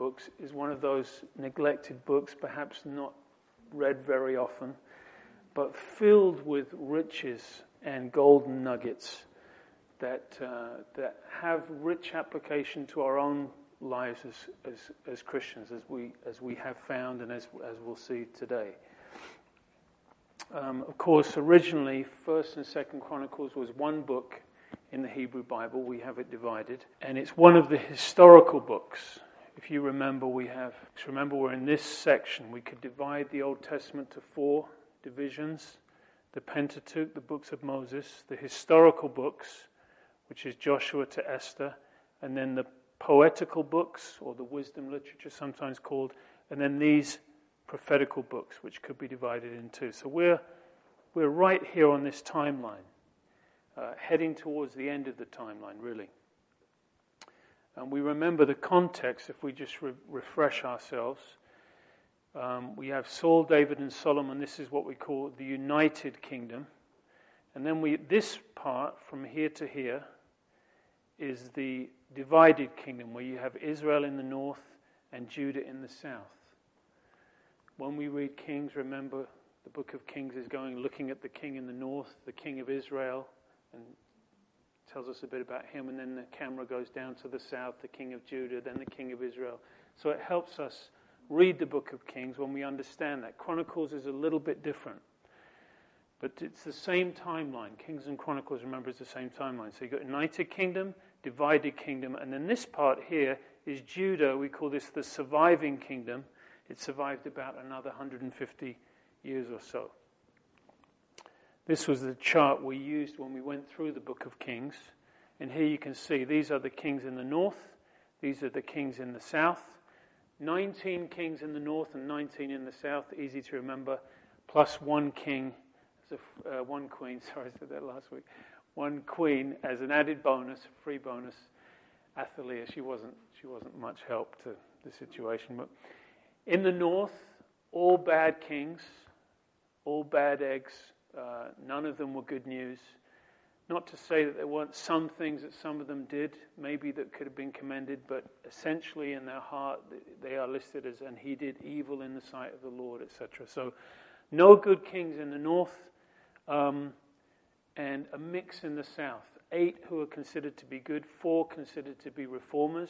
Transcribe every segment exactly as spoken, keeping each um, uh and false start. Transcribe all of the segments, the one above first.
books is one of those neglected books, perhaps not read very often, but filled with riches and golden nuggets that uh, that have rich application to our own lives as, as as Christians, as we as we have found and as as we'll see today. Um, of course, originally, First and Second Chronicles was one book in the Hebrew Bible. We have it divided, and it's one of the historical books. If you remember, we have. Remember, we're in this section. We could divide the Old Testament to four divisions: the Pentateuch, the books of Moses; the historical books, which is Joshua to Esther; and then the poetical books, or the wisdom literature sometimes called, and then these prophetical books, which could be divided in two. So we're we're right here on this timeline, uh, heading towards the end of the timeline, really. And we remember the context, if we just re- refresh ourselves. Um, we have Saul, David, and Solomon. This is what we call the United Kingdom. And then we this part, from here to here, is the divided kingdom, where you have Israel in the north and Judah in the south. When we read Kings, remember the book of Kings is going, looking at the king in the north, the king of Israel, and tells us a bit about him, and then the camera goes down to the south, the king of Judah, then the king of Israel. So it helps us read the book of Kings when we understand that. Chronicles is a little bit different, but it's the same timeline. Kings and Chronicles, remember, is the same timeline. So you've got United Kingdom, divided kingdom, and then this part here is Judah. We call this the surviving kingdom. It survived about another one hundred fifty years or so. This was the chart we used when we went through the book of Kings. And here you can see these are the kings in the north. These are the kings in the south. nineteen kings in the north and nineteen in the south. Easy to remember. Plus one king, as a, uh, one queen. Sorry, I said that last week. One queen as an added bonus, free bonus. Athaliah, she wasn't, she wasn't much help to the situation. But in the north, all bad kings, all bad eggs. Uh, none of them were good news. Not to say that there weren't some things that some of them did, maybe that could have been commended, but essentially in their heart they are listed as, and he did evil in the sight of the Lord, et cetera. So no good kings in the north, um, and a mix in the south. Eight who are considered to be good, four considered to be reformers.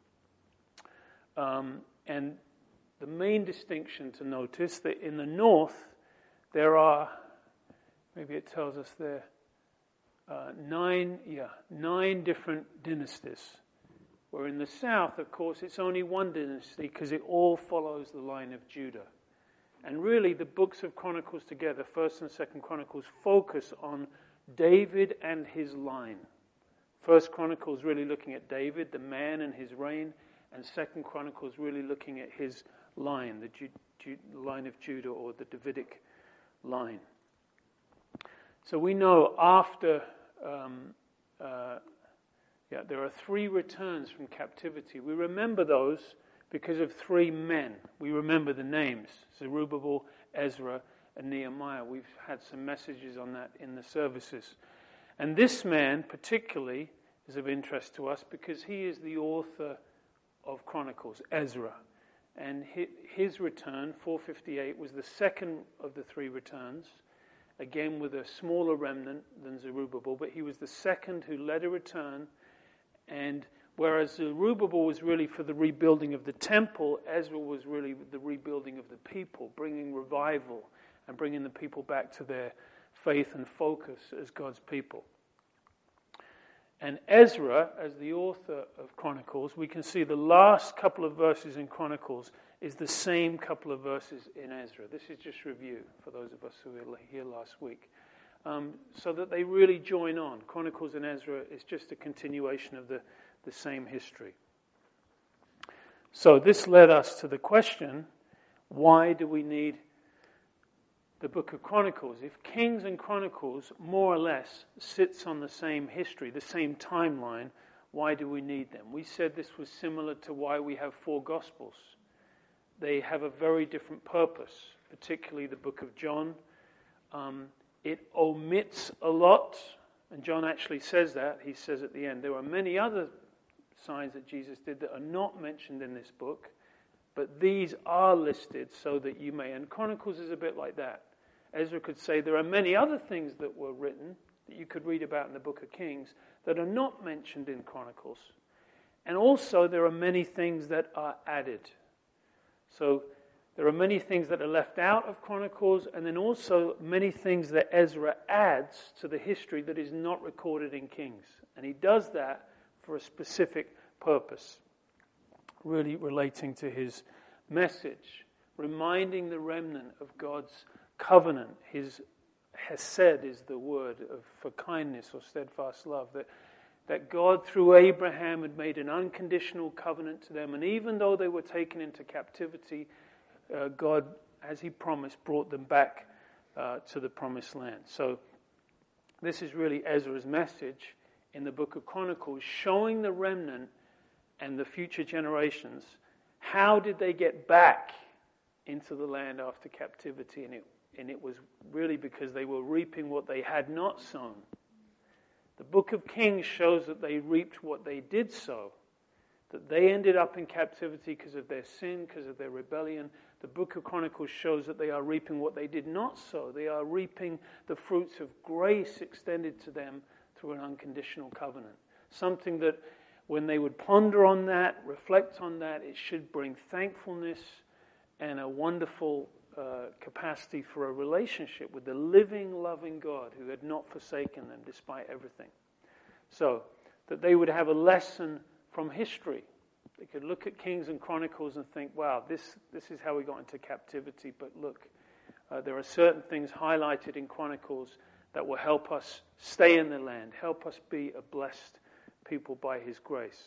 Um, and the main distinction to notice that in the north there are, maybe it tells us there, uh, nine, yeah, nine different dynasties. Where in the south, of course, it's only one dynasty because it all follows the line of Judah. And really, the books of Chronicles together, First and Second Chronicles, focus on David and his line. First Chronicles really looking at David, the man and his reign, and Second Chronicles really looking at his line, the Ju- Ju- line of Judah, or the Davidic line. So we know after, um, uh, yeah, there are three returns from captivity. We remember those because of three men. We remember the names, Zerubbabel, Ezra, and Nehemiah. We've had some messages on that in the services. And this man particularly is of interest to us because he is the author of Chronicles, Ezra. And his return, four fifty-eight, was the second of the three returns, again with a smaller remnant than Zerubbabel, but he was the second who led a return. And whereas Zerubbabel was really for the rebuilding of the temple, Ezra was really the rebuilding of the people, bringing revival and bringing the people back to their faith and focus as God's people. And Ezra, as the author of Chronicles, we can see the last couple of verses in Chronicles is the same couple of verses in Ezra. This is just review for those of us who were here last week. Um, so that they really join on. Chronicles and Ezra is just a continuation of the, the same history. So this led us to the question, why do we need the book of Chronicles? If Kings and Chronicles more or less sits on the same history, the same timeline, why do we need them? We said this was similar to why we have four Gospels. They have a very different purpose, particularly the book of John. Um, it omits a lot, and John actually says that. He says at the end, there are many other signs that Jesus did that are not mentioned in this book, but these are listed so that you may. And Chronicles is a bit like that. Ezra could say there are many other things that were written that you could read about in the book of Kings that are not mentioned in Chronicles. And also there are many things that are added. So there are many things that are left out of Chronicles, and then also many things that Ezra adds to the history that is not recorded in Kings. And he does that for a specific purpose, really relating to his message, reminding the remnant of God's covenant. His hesed is the word of, for kindness or steadfast love, that, that God through Abraham had made an unconditional covenant to them, and even though they were taken into captivity, uh, God, as he promised, brought them back uh, to the promised land. So this is really Ezra's message in the book of Chronicles, showing the remnant and the future generations how did they get back into the land after captivity, and it and it was really because they were reaping what they had not sown. The book of Kings shows that they reaped what they did sow, that they ended up in captivity because of their sin, because of their rebellion. The book of Chronicles shows that they are reaping what they did not sow. They are reaping the fruits of grace extended to them through an unconditional covenant. Something that when they would ponder on that, reflect on that, it should bring thankfulness and a wonderful uh, capacity for a relationship with the living, loving God who had not forsaken them despite everything. So, that they would have a lesson from history. They could look at Kings and Chronicles and think, wow, this, this is how we got into captivity, but look, uh, there are certain things highlighted in Chronicles that will help us stay in the land, help us be a blessed people by his grace.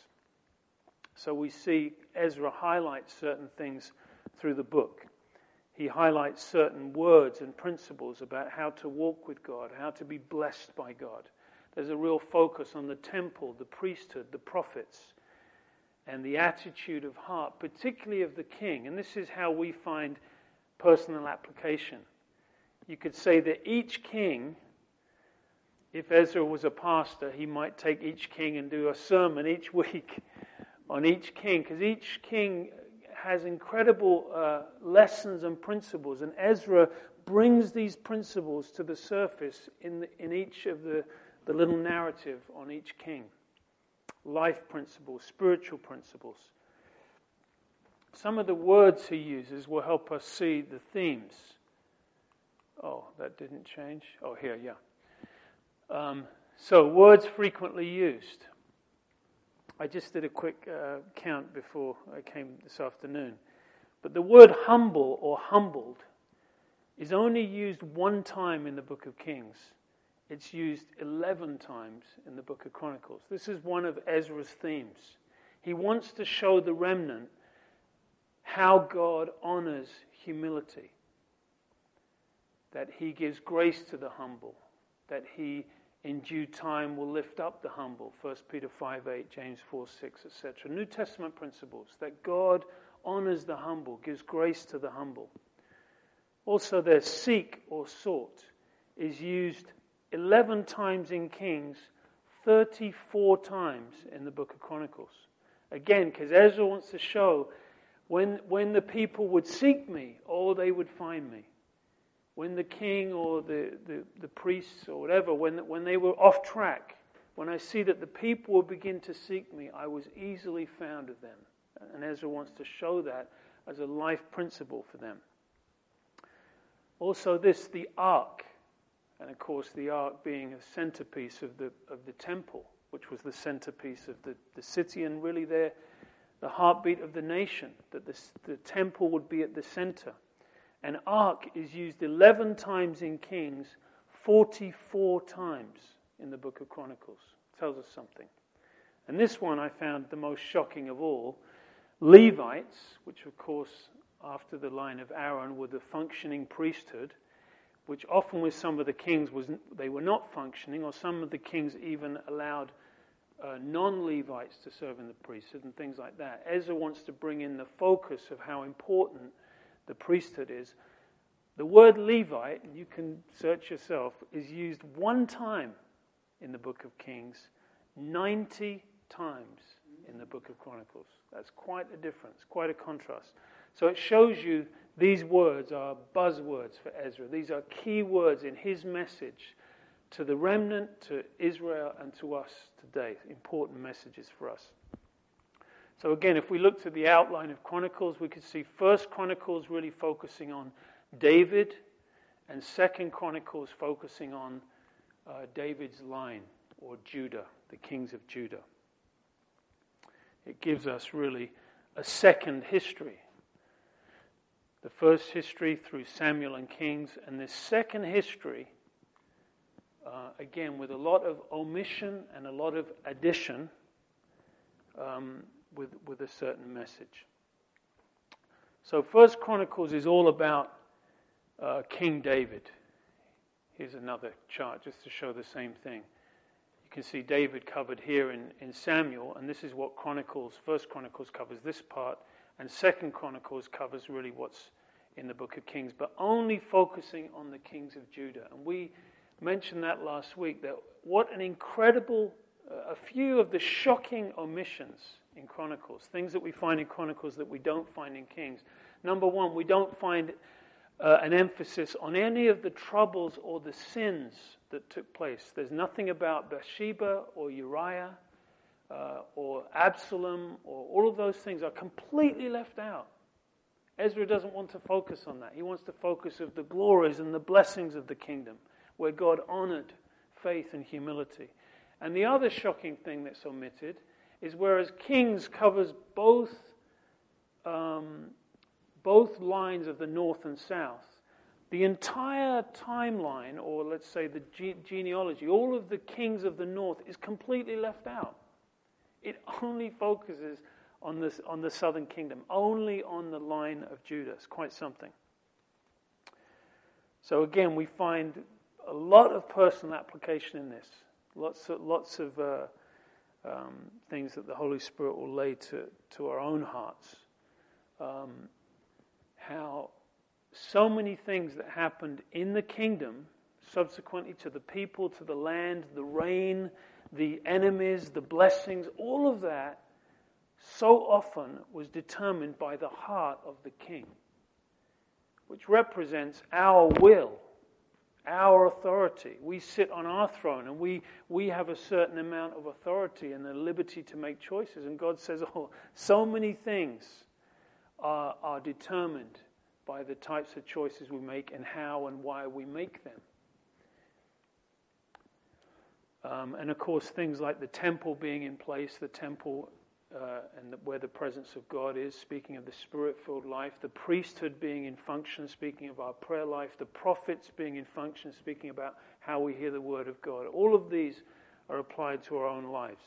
So we see Ezra highlight certain things through the book. He highlights certain words and principles about how to walk with God, how to be blessed by God. There's a real focus on the temple, the priesthood, the prophets, and the attitude of heart, particularly of the king. And this is how we find personal application. You could say that each king, if Ezra was a pastor, he might take each king and do a sermon each week on each king, because each king has incredible uh, lessons and principles, and Ezra brings these principles to the surface in the, in each of the, the little narrative on each king. Life principles, spiritual principles. Some of the words he uses will help us see the themes. Oh, that didn't change. Oh, here, yeah. Um, so, words frequently used. I just did a quick uh, count before I came this afternoon. But the word humble or humbled is only used one time in the book of Kings. It's used eleven times in the book of Chronicles. This is one of Ezra's themes. He wants to show the remnant how God honors humility, that he gives grace to the humble, that he in due time will lift up the humble, First Peter five eight, James four six, et cetera. New Testament principles, that God honors the humble, gives grace to the humble. Also their seek or sought is used eleven times in Kings, thirty-four times in the book of Chronicles. Again, because Ezra wants to show when, when the people would seek me, oh, they would find me. When the king or the, the, the priests or whatever, when, when they were off track, when I see that the people will begin to seek me, I was easily found of them. And Ezra wants to show that as a life principle for them. Also this, the ark. And of course the ark being a centerpiece of the of the temple, which was the centerpiece of the, the city and really their, the heartbeat of the nation, that the, the temple would be at the center. An ark is used eleven times in Kings, forty-four times in the book of Chronicles. It tells us something. And this one I found the most shocking of all. Levites, which of course after the line of Aaron were the functioning priesthood, which often with some of the kings was they were not functioning, or some of the kings even allowed uh, non-Levites to serve in the priesthood and things like that. Ezra wants to bring in the focus of how important the priesthood is. The word Levite, you can search yourself, is used one time in the book of Kings, ninety times in the book of Chronicles. That's quite a difference, quite a contrast. So it shows you these words are buzzwords for Ezra. These are key words in his message to the remnant, to Israel, and to us today. Important messages for us. So again, if we looked at the outline of Chronicles, we could see First Chronicles really focusing on David, and Second Chronicles focusing on uh, David's line, or Judah, the kings of Judah. It gives us really a second history. The first history through Samuel and Kings, and this second history, uh, again, with a lot of omission and a lot of addition, um, with, with a certain message. So First Chronicles is all about uh, King David. Here's another chart just to show the same thing. You can see David covered here in, in Samuel, and this is what Chronicles, First Chronicles covers this part, and Second Chronicles covers really what's in the book of Kings, but only focusing on the kings of Judah. And we mentioned that last week, that what an incredible, uh, a few of the shocking omissions in Chronicles, things that we find in Chronicles that we don't find in Kings. Number one, we don't find uh, an emphasis on any of the troubles or the sins that took place. There's nothing about Bathsheba or Uriah uh, or Absalom, or all of those things are completely left out. Ezra doesn't want to focus on that. He wants to focus on the glories and the blessings of the kingdom, where God honored faith and humility. And the other shocking thing that's omitted is whereas Kings covers both um, both lines of the north and south, the entire timeline, or let's say the ge- genealogy, all of the kings of the north is completely left out. It only focuses on this on the southern kingdom, only on the line of Judah. It's quite something. So again, we find a lot of personal application in this. Lots of lots of uh, um, things that the Holy Spirit will lay to to our own hearts. Um, how so many things that happened in the kingdom, subsequently to the people, to the land, the rain, the enemies, the blessings, all of that so often was determined by the heart of the king, which represents our will, our authority. We sit on our throne and we, we have a certain amount of authority and the liberty to make choices. And God says, oh, so many things are, are determined by the types of choices we make and how and why we make them. Um, and of course, things like the temple being in place, the temple uh, and the, where the presence of God is, speaking of the Spirit-filled life, the priesthood being in function, speaking of our prayer life, the prophets being in function, speaking about how we hear the word of God. All of these are applied to our own lives.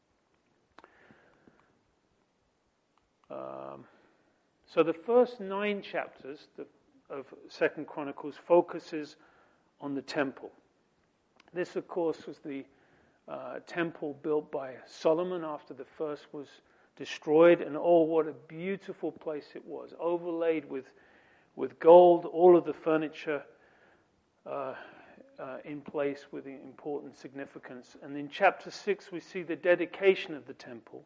Um, so the first nine chapters of Second Chronicles focuses on the temple. This, of course, was the uh, temple built by Solomon after the first was destroyed, and oh, what a beautiful place it was, overlaid with with gold, all of the furniture uh, uh, in place with important significance. And in chapter six, we see the dedication of the temple.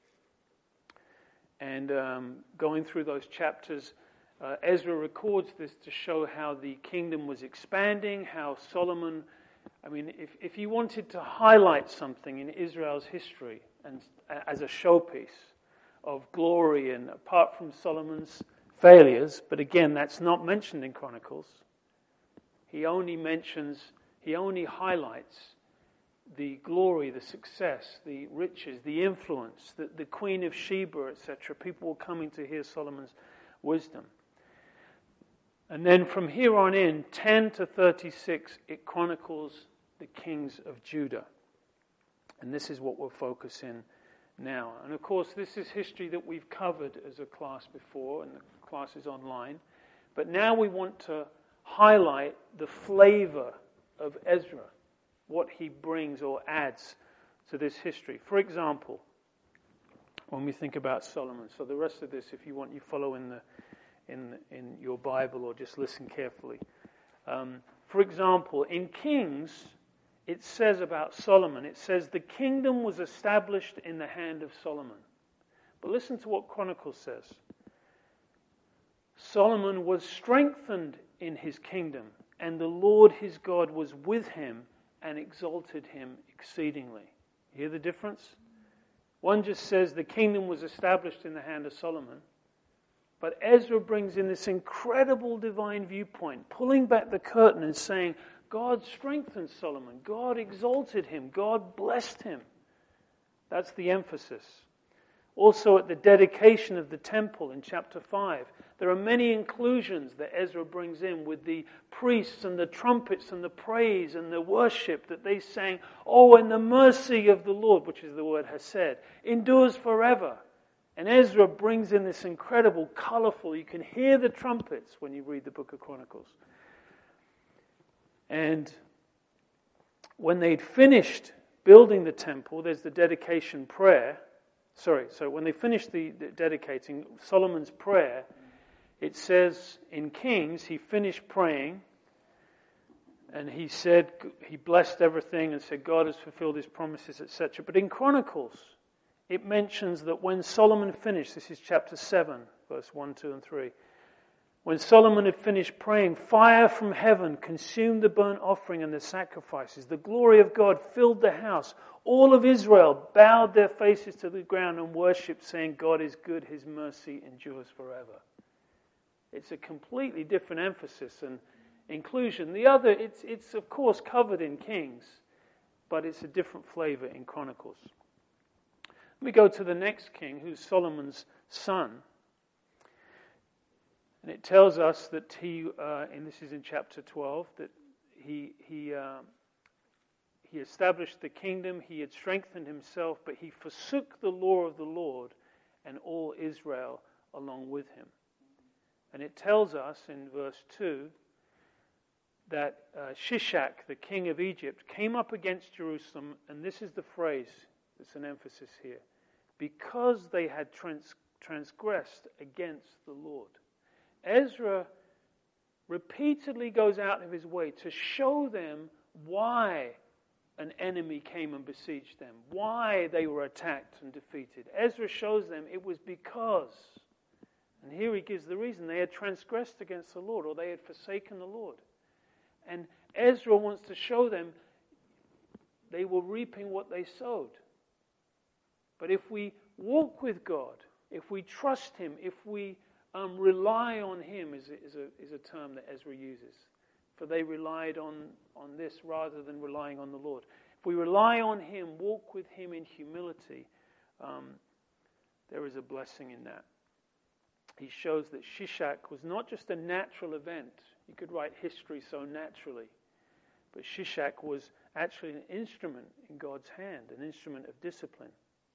And um, going through those chapters, uh, Ezra records this to show how the kingdom was expanding, how Solomon, I mean, if, if you wanted to highlight something in Israel's history and as a showpiece of glory, and apart from Solomon's failures, but again, that's not mentioned in Chronicles, he only mentions, he only highlights the glory, the success, the riches, the influence, the, the Queen of Sheba, et cetera. People were coming to hear Solomon's wisdom. And then from here on in, ten to thirty-six, it chronicles the kings of Judah. And this is what we'll focus in now. And of course, this is history that we've covered as a class before, and the class is online. But now we want to highlight the flavor of Ezra, what he brings or adds to this history. For example, when we think about Solomon, so the rest of this, if you want, you follow in the in in your Bible or just listen carefully. Um, for example, in Kings, it says about Solomon, it says the kingdom was established in the hand of Solomon. But listen to what Chronicles says. Solomon was strengthened in his kingdom, and the Lord his God was with him and exalted him exceedingly. You hear the difference? One just says the kingdom was established in the hand of Solomon. But Ezra brings in this incredible divine viewpoint, pulling back the curtain and saying, God strengthened Solomon. God exalted him. God blessed him. That's the emphasis. Also at the dedication of the temple in chapter five, there are many inclusions that Ezra brings in with the priests and the trumpets and the praise and the worship that they sang. Oh, and the mercy of the Lord, which is the word hesed, endures forever. And Ezra brings in this incredible, colorful, you can hear the trumpets when you read the book of Chronicles. And when they'd finished building the temple, there's the dedication prayer. Sorry, so when they finished the, the dedicating, Solomon's prayer, it says in Kings, he finished praying and he said, he blessed everything and said, God has fulfilled his promises, et cetera. But in Chronicles, it mentions that when Solomon finished, this is chapter seven, verse one, two, and three. When Solomon had finished praying, fire from heaven consumed the burnt offering and the sacrifices. The glory of God filled the house. All of Israel bowed their faces to the ground and worshipped, saying, God is good, his mercy endures forever. It's a completely different emphasis and inclusion. The other, it's, it's of course covered in Kings, but it's a different flavor in Chronicles. We go to the next king, who's Solomon's son. And it tells us that he, uh, and this is in chapter twelve, that he he uh, he established the kingdom, he had strengthened himself, but he forsook the law of the Lord and all Israel along with him. And it tells us in verse two that uh, Shishak, the king of Egypt, came up against Jerusalem, and this is the phrase, it's an emphasis here, because they had trans- transgressed against the Lord. Ezra repeatedly goes out of his way to show them why an enemy came and besieged them, why they were attacked and defeated. Ezra shows them it was because, and here he gives the reason, they had transgressed against the Lord, or they had forsaken the Lord. And Ezra wants to show them they were reaping what they sowed. But if we walk with God, if we trust him, if we Um, rely on him is a, is a is a term that Ezra uses. For they relied on, on this rather than relying on the Lord. If we rely on him, walk with him in humility, um, there is a blessing in that. He shows that Shishak was not just a natural event. You could write history so naturally. But Shishak was actually an instrument in God's hand, an instrument of discipline.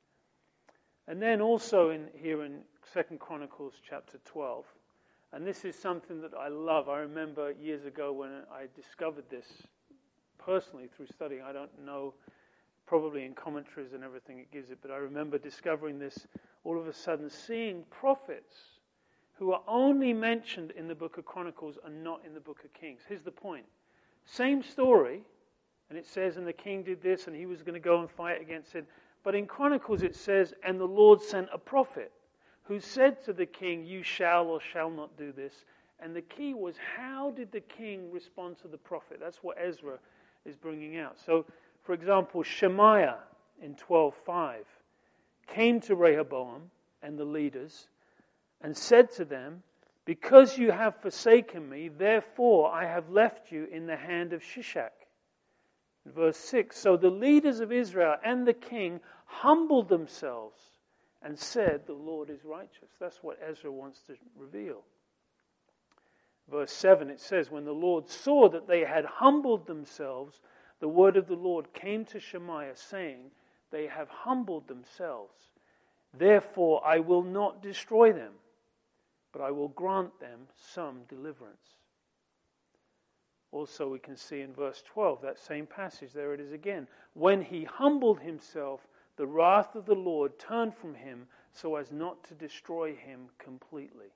And then also in here in Second Chronicles chapter twelve, and this is something that I love. I remember years ago when I discovered this personally through studying. I don't know, probably in commentaries and everything it gives it, but I remember discovering this all of a sudden, seeing prophets who are only mentioned in the book of Chronicles and not in the book of Kings. Here's the point. Same story, and it says, and the king did this, and he was going to go and fight against it. But in Chronicles it says, and the Lord sent a prophet who said to the king, you shall or shall not do this. And the key was, how did the king respond to the prophet? That's what Ezra is bringing out. So, for example, Shemaiah in twelve five came to Rehoboam and the leaders and said to them, because you have forsaken me, therefore I have left you in the hand of Shishak. Verse six, so the leaders of Israel and the king humbled themselves and said, the Lord is righteous. That's what Ezra wants to reveal. Verse seven, it says, when the Lord saw that they had humbled themselves, the word of the Lord came to Shemaiah, saying, they have humbled themselves. Therefore I will not destroy them, but I will grant them some deliverance. Also we can see in verse twelve, that same passage, there it is again. When he humbled himself, the wrath of the Lord turned from him so as not to destroy him completely.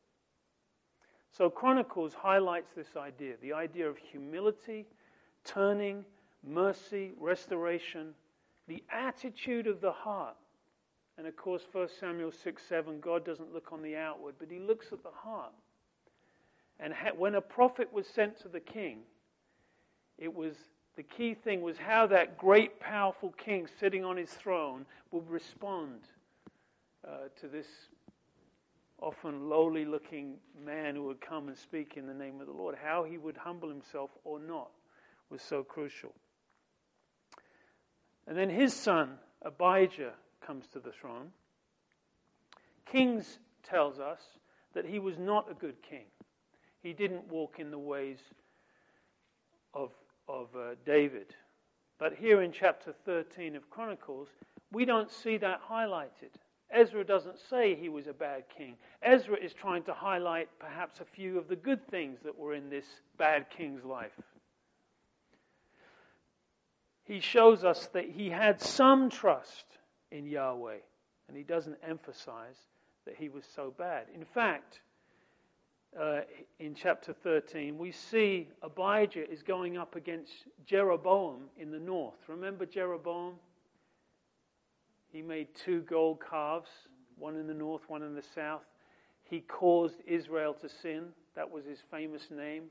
So Chronicles highlights this idea, the idea of humility, turning, mercy, restoration, the attitude of the heart. And of course, First Samuel six seven, God doesn't look on the outward, but he looks at the heart. And ha- when a prophet was sent to the king, it was the key thing was how that great, powerful king sitting on his throne would respond uh, to this often lowly-looking man who would come and speak in the name of the Lord. How he would humble himself or not was so crucial. And then his son, Abijah, comes to the throne. Kings tells us that he was not a good king. He didn't walk in the ways of, of uh, David. But here in chapter thirteen of Chronicles, we don't see that highlighted. Ezra doesn't say he was a bad king. Ezra is trying to highlight perhaps a few of the good things that were in this bad king's life. He shows us that he had some trust in Yahweh, and he doesn't emphasize that he was so bad. In fact, uh, in chapter thirteen, we see Abijah is going up against Jeroboam in the north. Remember Jeroboam? He made two gold calves, one in the north, one in the south. He caused Israel to sin. That was his famous name.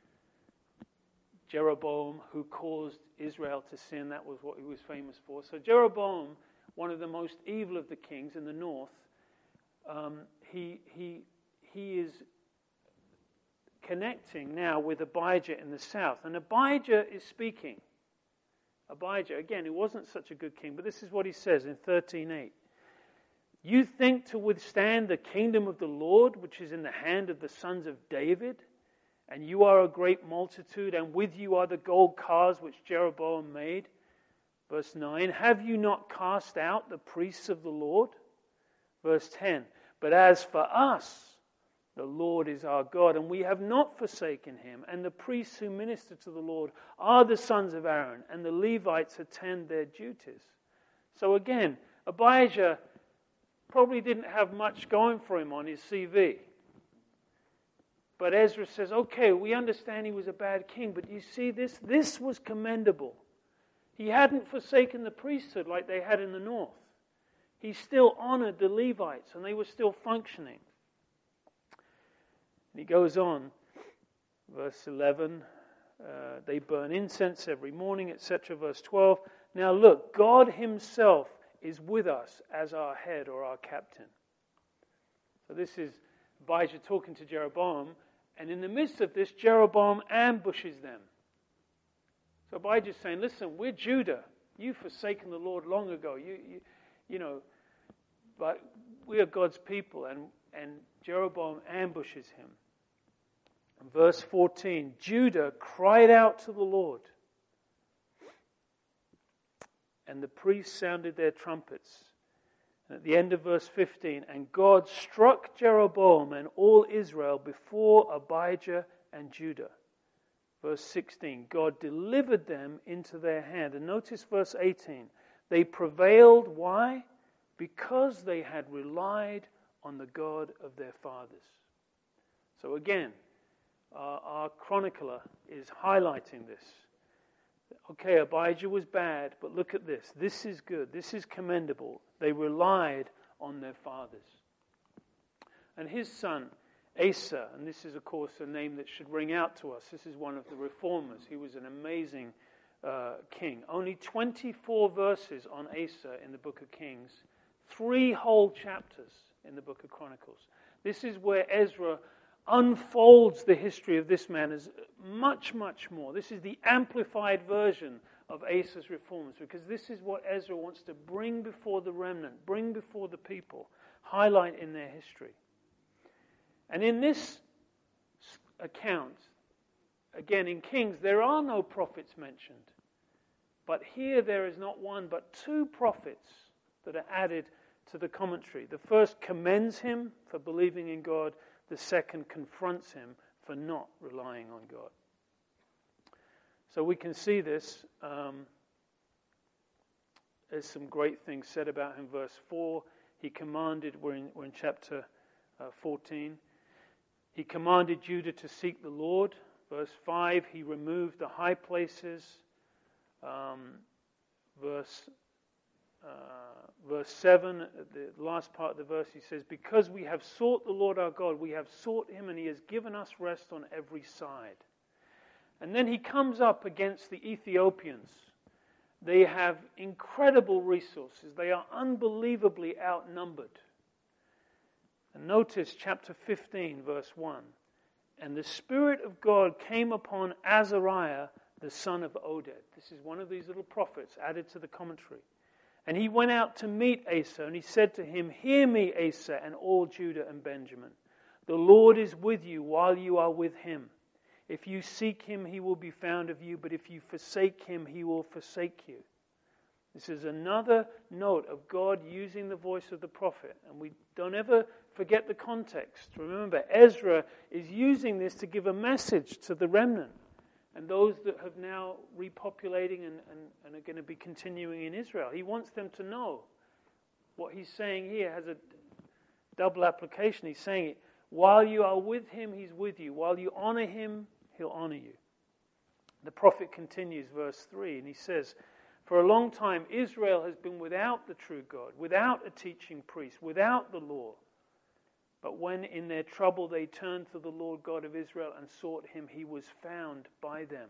Jeroboam, who caused Israel to sin. That was what he was famous for. So Jeroboam, one of the most evil of the kings in the north, um, he, he, he is connecting now with Abijah in the south. And Abijah is speaking. Abijah, again, he wasn't such a good king, but this is what he says in thirteen eight. You think to withstand the kingdom of the Lord, which is in the hand of the sons of David, and you are a great multitude, and with you are the gold calves which Jeroboam made. Verse nine, have you not cast out the priests of the Lord? Verse ten, but as for us, the Lord is our God, and we have not forsaken him. And the priests who minister to the Lord are the sons of Aaron, and the Levites attend their duties. So again, Abijah probably didn't have much going for him on his C V. But Ezra says, okay, we understand he was a bad king, but you see this? This was commendable. He hadn't forsaken the priesthood like they had in the north. He still honored the Levites, and they were still functioning. And he goes on, verse eleven, uh, they burn incense every morning, et cetera. Verse twelve, now look, God himself is with us as our head or our captain. So this is Abijah talking to Jeroboam, and in the midst of this, Jeroboam ambushes them. So Abijah's saying, listen, we're Judah. You've forsaken the Lord long ago. You, you, you know, but we are God's people, and, and Jeroboam ambushes him. Verse fourteen, Judah cried out to the Lord, and the priests sounded their trumpets. And at the end of verse fifteen, and God struck Jeroboam and all Israel before Abijah and Judah. Verse sixteen, God delivered them into their hand. And notice verse eighteen, they prevailed, why? Because they had relied on the God of their fathers. So again, Uh, our chronicler is highlighting this. Okay, Abijah was bad, but look at this. This is good. This is commendable. They relied on their fathers. And his son, Asa, and this is, of course, a name that should ring out to us. This is one of the reformers. He was an amazing uh, king. Only twenty-four verses on Asa in the book of Kings. Three whole chapters in the book of Chronicles. This is where Ezra unfolds the history of this man as much, much more. This is the amplified version of Asa's reforms, because this is what Ezra wants to bring before the remnant, bring before the people, highlight in their history. And in this account, again in Kings, there are no prophets mentioned. But here there is not one, but two prophets that are added to the commentary. The first commends him for believing in God. The second confronts him for not relying on God. So we can see this. Um, there's some great things said about him. Verse four, he commanded, we're in, we're in chapter uh, fourteen. He commanded Judah to seek the Lord. Verse five, he removed the high places. um, verse uh, verse seven, the last part of the verse, he says, because we have sought the Lord our God, we have sought him and he has given us rest on every side. And then he comes up against the Ethiopians. They have incredible resources. They are unbelievably outnumbered. And notice chapter fifteen, verse one. And the Spirit of God came upon Azariah, the son of Oded. This is one of these little prophets added to the commentary. And he went out to meet Asa, and he said to him, hear me, Asa, and all Judah and Benjamin. The Lord is with you while you are with him. If you seek him, he will be found of you, but if you forsake him, he will forsake you. This is another note of God using the voice of the prophet. And we don't ever forget the context. Remember, Ezra is using this to give a message to the remnant and those that have now repopulating and, and, and are going to be continuing in Israel. He wants them to know what he's saying here has a double application. He's saying it, while you are with him, he's with you. While you honor him, he'll honor you. The prophet continues, verse three, and he says, for a long time, Israel has been without the true God, without a teaching priest, without the law. But when in their trouble they turned to the Lord God of Israel and sought him, he was found by them.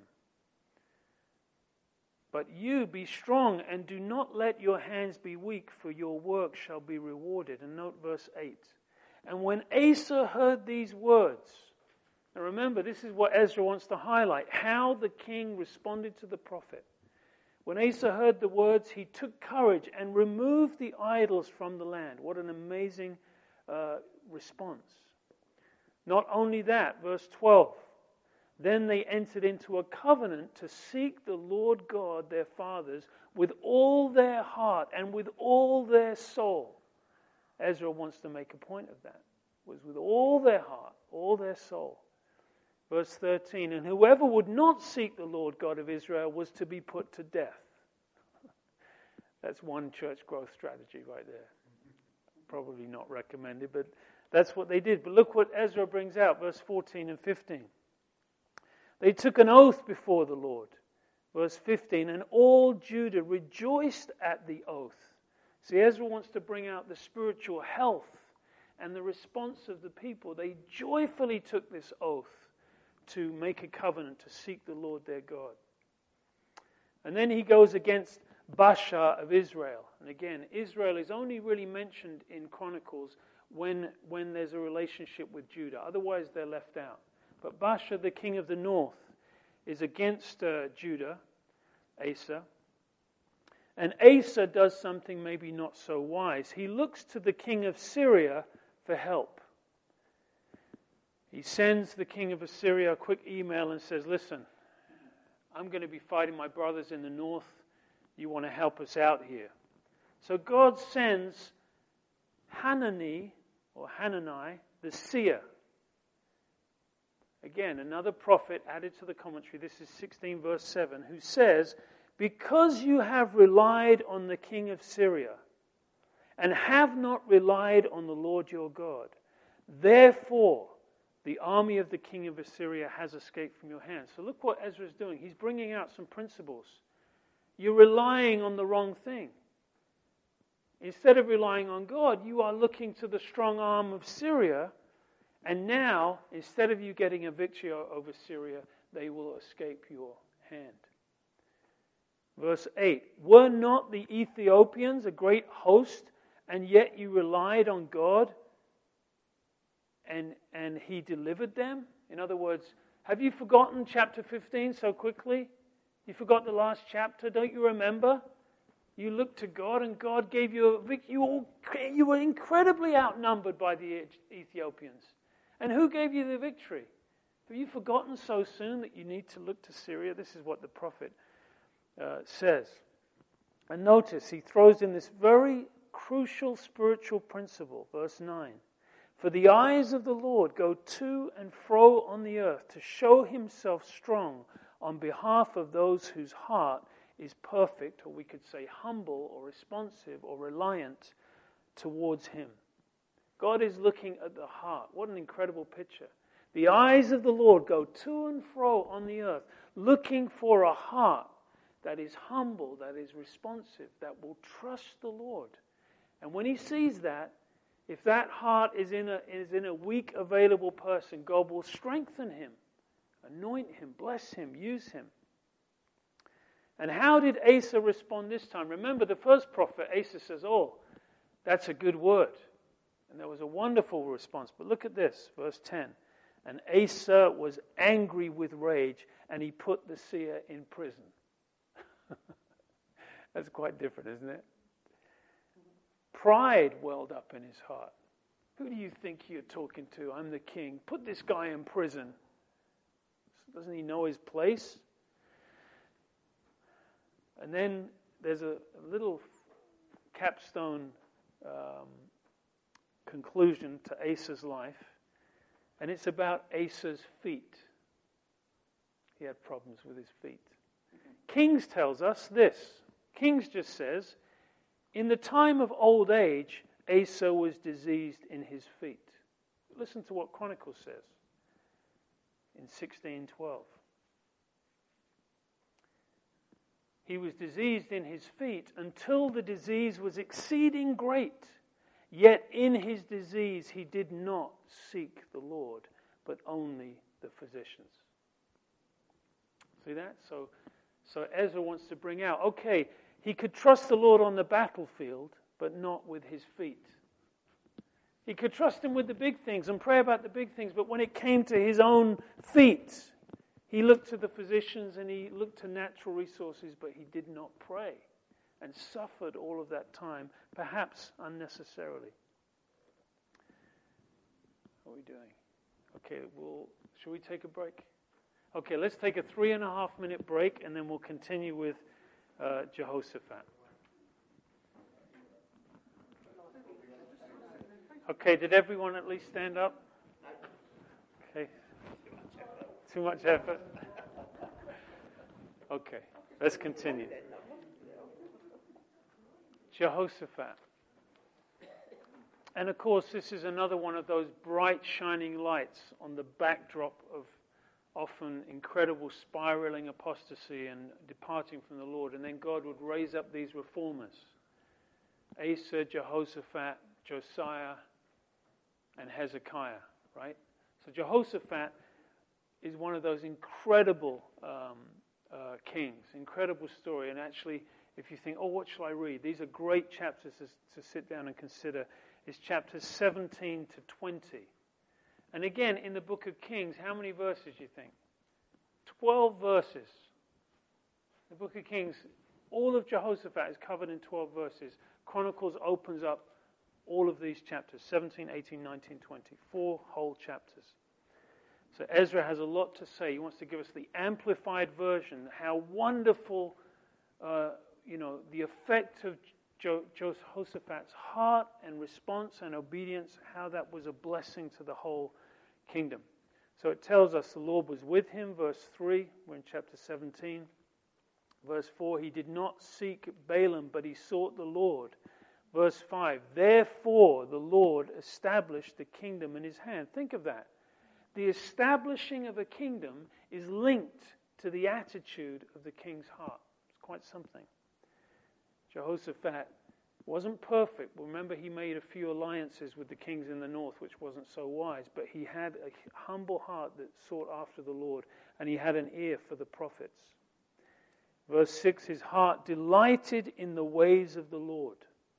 But you be strong and do not let your hands be weak, for your work shall be rewarded. And note verse eight. And when Asa heard these words, now remember, this is what Ezra wants to highlight, how the king responded to the prophet. When Asa heard the words, he took courage and removed the idols from the land. What an amazing uh, response. Not only that, verse twelve, then they entered into a covenant to seek the Lord God, their fathers, with all their heart and with all their soul. Ezra wants to make a point of that. It was with all their heart, all their soul. Verse thirteen, and whoever would not seek the Lord God of Israel was to be put to death. That's one church growth strategy right there. Probably not recommended, but that's what they did. But look what Ezra brings out, verse fourteen and fifteen. They took an oath before the Lord. Verse fifteen, and all Judah rejoiced at the oath. See, Ezra wants to bring out the spiritual health and the response of the people. They joyfully took this oath to make a covenant, to seek the Lord their God. And then he goes against Baasha of Israel. And again, Israel is only really mentioned in Chronicles when, when there's a relationship with Judah. Otherwise, they're left out. But Baasha, the king of the north, is against uh, Judah, Asa. And Asa does something maybe not so wise. He looks to the king of Syria for help. He sends the king of Assyria a quick email and says, listen, I'm going to be fighting my brothers in the north. You want to help us out here. So God sends Hanani, or Hanani, the seer. Again, another prophet added to the commentary. This is sixteen verse seven, who says, because you have relied on the king of Syria and have not relied on the Lord your God, therefore the army of the king of Assyria has escaped from your hands. So look what Ezra is doing. He's bringing out some principles. You're relying on the wrong thing. Instead of relying on God, you are looking to the strong arm of Syria. And now, instead of you getting a victory over Syria, they will escape your hand. Verse eight, were not the Ethiopians a great host, and yet you relied on God, and, and he delivered them? In other words, have you forgotten chapter fifteen so quickly? You forgot the last chapter, don't you remember? You looked to God and God gave you a victory. You, all, you were incredibly outnumbered by the Ethiopians. And who gave you the victory? Have you forgotten so soon that you need to look to Syria? This is what the prophet uh, says. And notice, he throws in this very crucial spiritual principle, verse nine. For the eyes of the Lord go to and fro on the earth to show himself strong on behalf of those whose heart is perfect, or we could say humble or responsive or reliant towards him. God is looking at the heart. What an incredible picture. The eyes of the Lord go to and fro on the earth, looking for a heart that is humble, that is responsive, that will trust the Lord. And when he sees that, if that heart is in a is in a weak, available person, God will strengthen him, anoint him, bless him, use him. And how did Asa respond this time? Remember the first prophet, Asa says, oh, that's a good word. And there was a wonderful response. But look at this, verse ten. And Asa was angry with rage, and he put the seer in prison. That's quite different, isn't it? Pride welled up in his heart. Who do you think you're talking to? I'm the king. Put this guy in prison. Doesn't he know his place? And then there's a, a little capstone um, conclusion to Asa's life, and it's about Asa's feet. He had problems with his feet. Kings tells us this. Kings just says, in the time of old age, Asa was diseased in his feet. Listen to what Chronicles says in sixteen twelve. He was diseased in his feet until the disease was exceeding great. Yet in his disease he did not seek the Lord, but only the physicians. See that? So, so Ezra wants to bring out, okay, he could trust the Lord on the battlefield, but not with his feet. He could trust him with the big things and pray about the big things, but when it came to his own feet, he looked to the physicians and he looked to natural resources, but he did not pray and suffered all of that time, perhaps unnecessarily. How are we doing? Okay, well, shall we take a break? Okay, let's take a three and a half minute break and then we'll continue with uh, Jehoshaphat. Okay, did everyone at least stand up? Okay. Too much effort? Okay, let's continue. Jehoshaphat. And of course, this is another one of those bright, shining lights on the backdrop of often incredible spiraling apostasy and departing from the Lord. And then God would raise up these reformers. Asa, Jehoshaphat, Josiah, and Hezekiah, right? So Jehoshaphat is one of those incredible um, uh, kings, incredible story. And actually, if you think, oh, what shall I read? These are great chapters to, to sit down and consider. It's chapters seventeen to twenty. And again, in the book of Kings, how many verses do you think? twelve verses. The book of Kings, all of Jehoshaphat is covered in twelve verses. Chronicles opens up all of these chapters, seventeen, eighteen, nineteen, twenty. Four whole chapters. So Ezra has a lot to say. He wants to give us the amplified version, how wonderful, uh, you know, the effect of Jo- Jehoshaphat's heart and response and obedience, how that was a blessing to the whole kingdom. So it tells us the Lord was with him, verse three, we're in chapter seventeen. Verse four, he did not seek Balaam, but he sought the Lord. Verse five, therefore the Lord established the kingdom in his hand. Think of that. The establishing of a kingdom is linked to the attitude of the king's heart. It's quite something. Jehoshaphat wasn't perfect. Remember, he made a few alliances with the kings in the north, which wasn't so wise. But he had a humble heart that sought after the Lord, and he had an ear for the prophets. Verse six, his heart delighted in the ways of the Lord.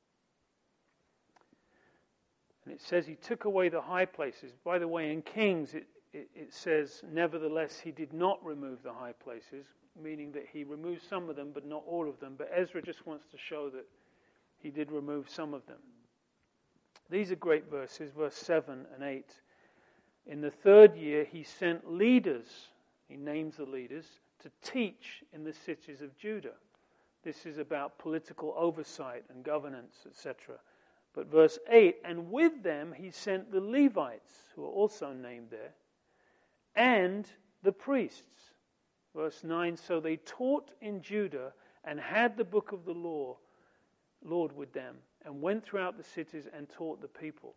And it says he took away the high places. By the way, in Kings, it, it, it says, nevertheless, he did not remove the high places, meaning that he removed some of them, but not all of them. But Ezra just wants to show that he did remove some of them. These are great verses, verse seven and eight. In the third year, he sent leaders, he names the leaders, to teach in the cities of Judah. This is about political oversight and governance, et cetera. But verse eight, and with them he sent the Levites, who are also named there, and the priests. Verse nine, so they taught in Judah and had the book of the law, Lord with them, and went throughout the cities and taught the people.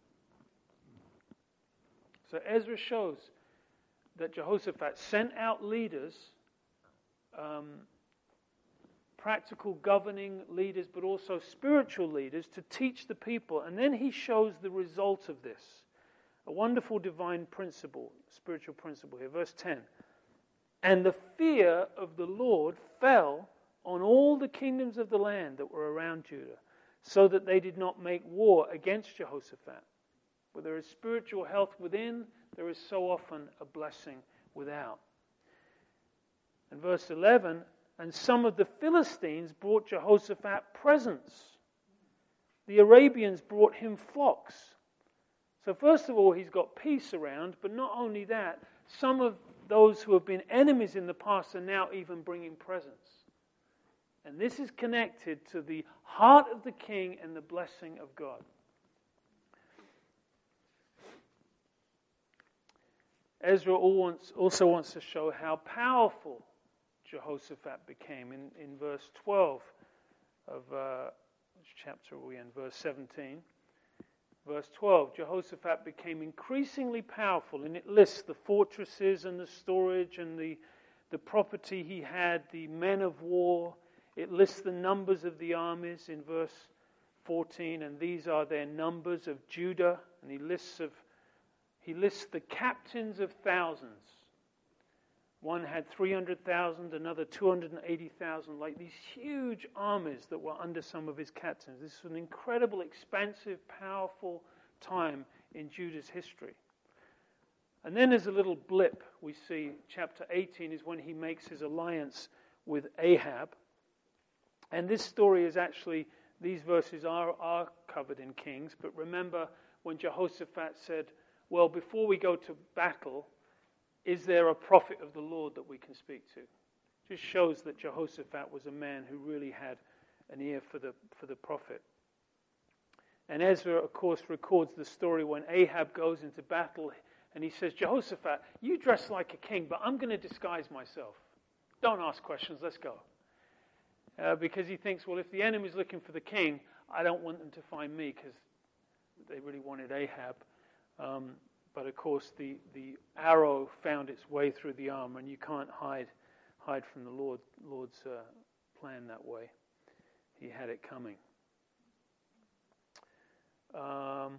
So Ezra shows that Jehoshaphat sent out leaders um, practical governing leaders, but also spiritual leaders to teach the people. And then he shows the result of this. A wonderful divine principle, spiritual principle here. Verse ten. And the fear of the Lord fell on all the kingdoms of the land that were around Judah, so that they did not make war against Jehoshaphat. Where there is spiritual health within, there is so often a blessing without. And verse eleven, and some of the Philistines brought Jehoshaphat presents. The Arabians brought him flocks. So first of all, he's got peace around, but not only that, some of those who have been enemies in the past are now even bringing presents. And this is connected to the heart of the king and the blessing of God. Ezra also wants to show how powerful Jehoshaphat became. In, in verse twelve of, uh, which chapter are we in? Verse seventeen. Verse twelve, Jehoshaphat became increasingly powerful, and it lists the fortresses and the storage and the, the property he had, the men of war. It lists the numbers of the armies in verse fourteen, and these are their numbers of Judah, and he lists of he lists the captains of thousands. One had three hundred thousand, another two hundred eighty thousand, like these huge armies that were under some of his captains. This was an incredible, expansive, powerful time in Judah's history. And then there's a little blip we see. Chapter eighteen is when he makes his alliance with Ahab. And this story is actually, these verses are, are covered in Kings. But remember when Jehoshaphat said, well, before we go to battle, is there a prophet of the Lord that we can speak to? Just shows that Jehoshaphat was a man who really had an ear for the for the prophet. And Ezra, of course, records the story when Ahab goes into battle and he says, Jehoshaphat, you dress like a king, but I'm going to disguise myself. Don't ask questions, let's go. Uh, because he thinks, well, if the enemy's looking for the king, I don't want them to find me, because they really wanted Ahab. Um, But of course, the, the arrow found its way through the armor, and you can't hide hide from the Lord Lord's uh, plan that way. He had it coming. Um,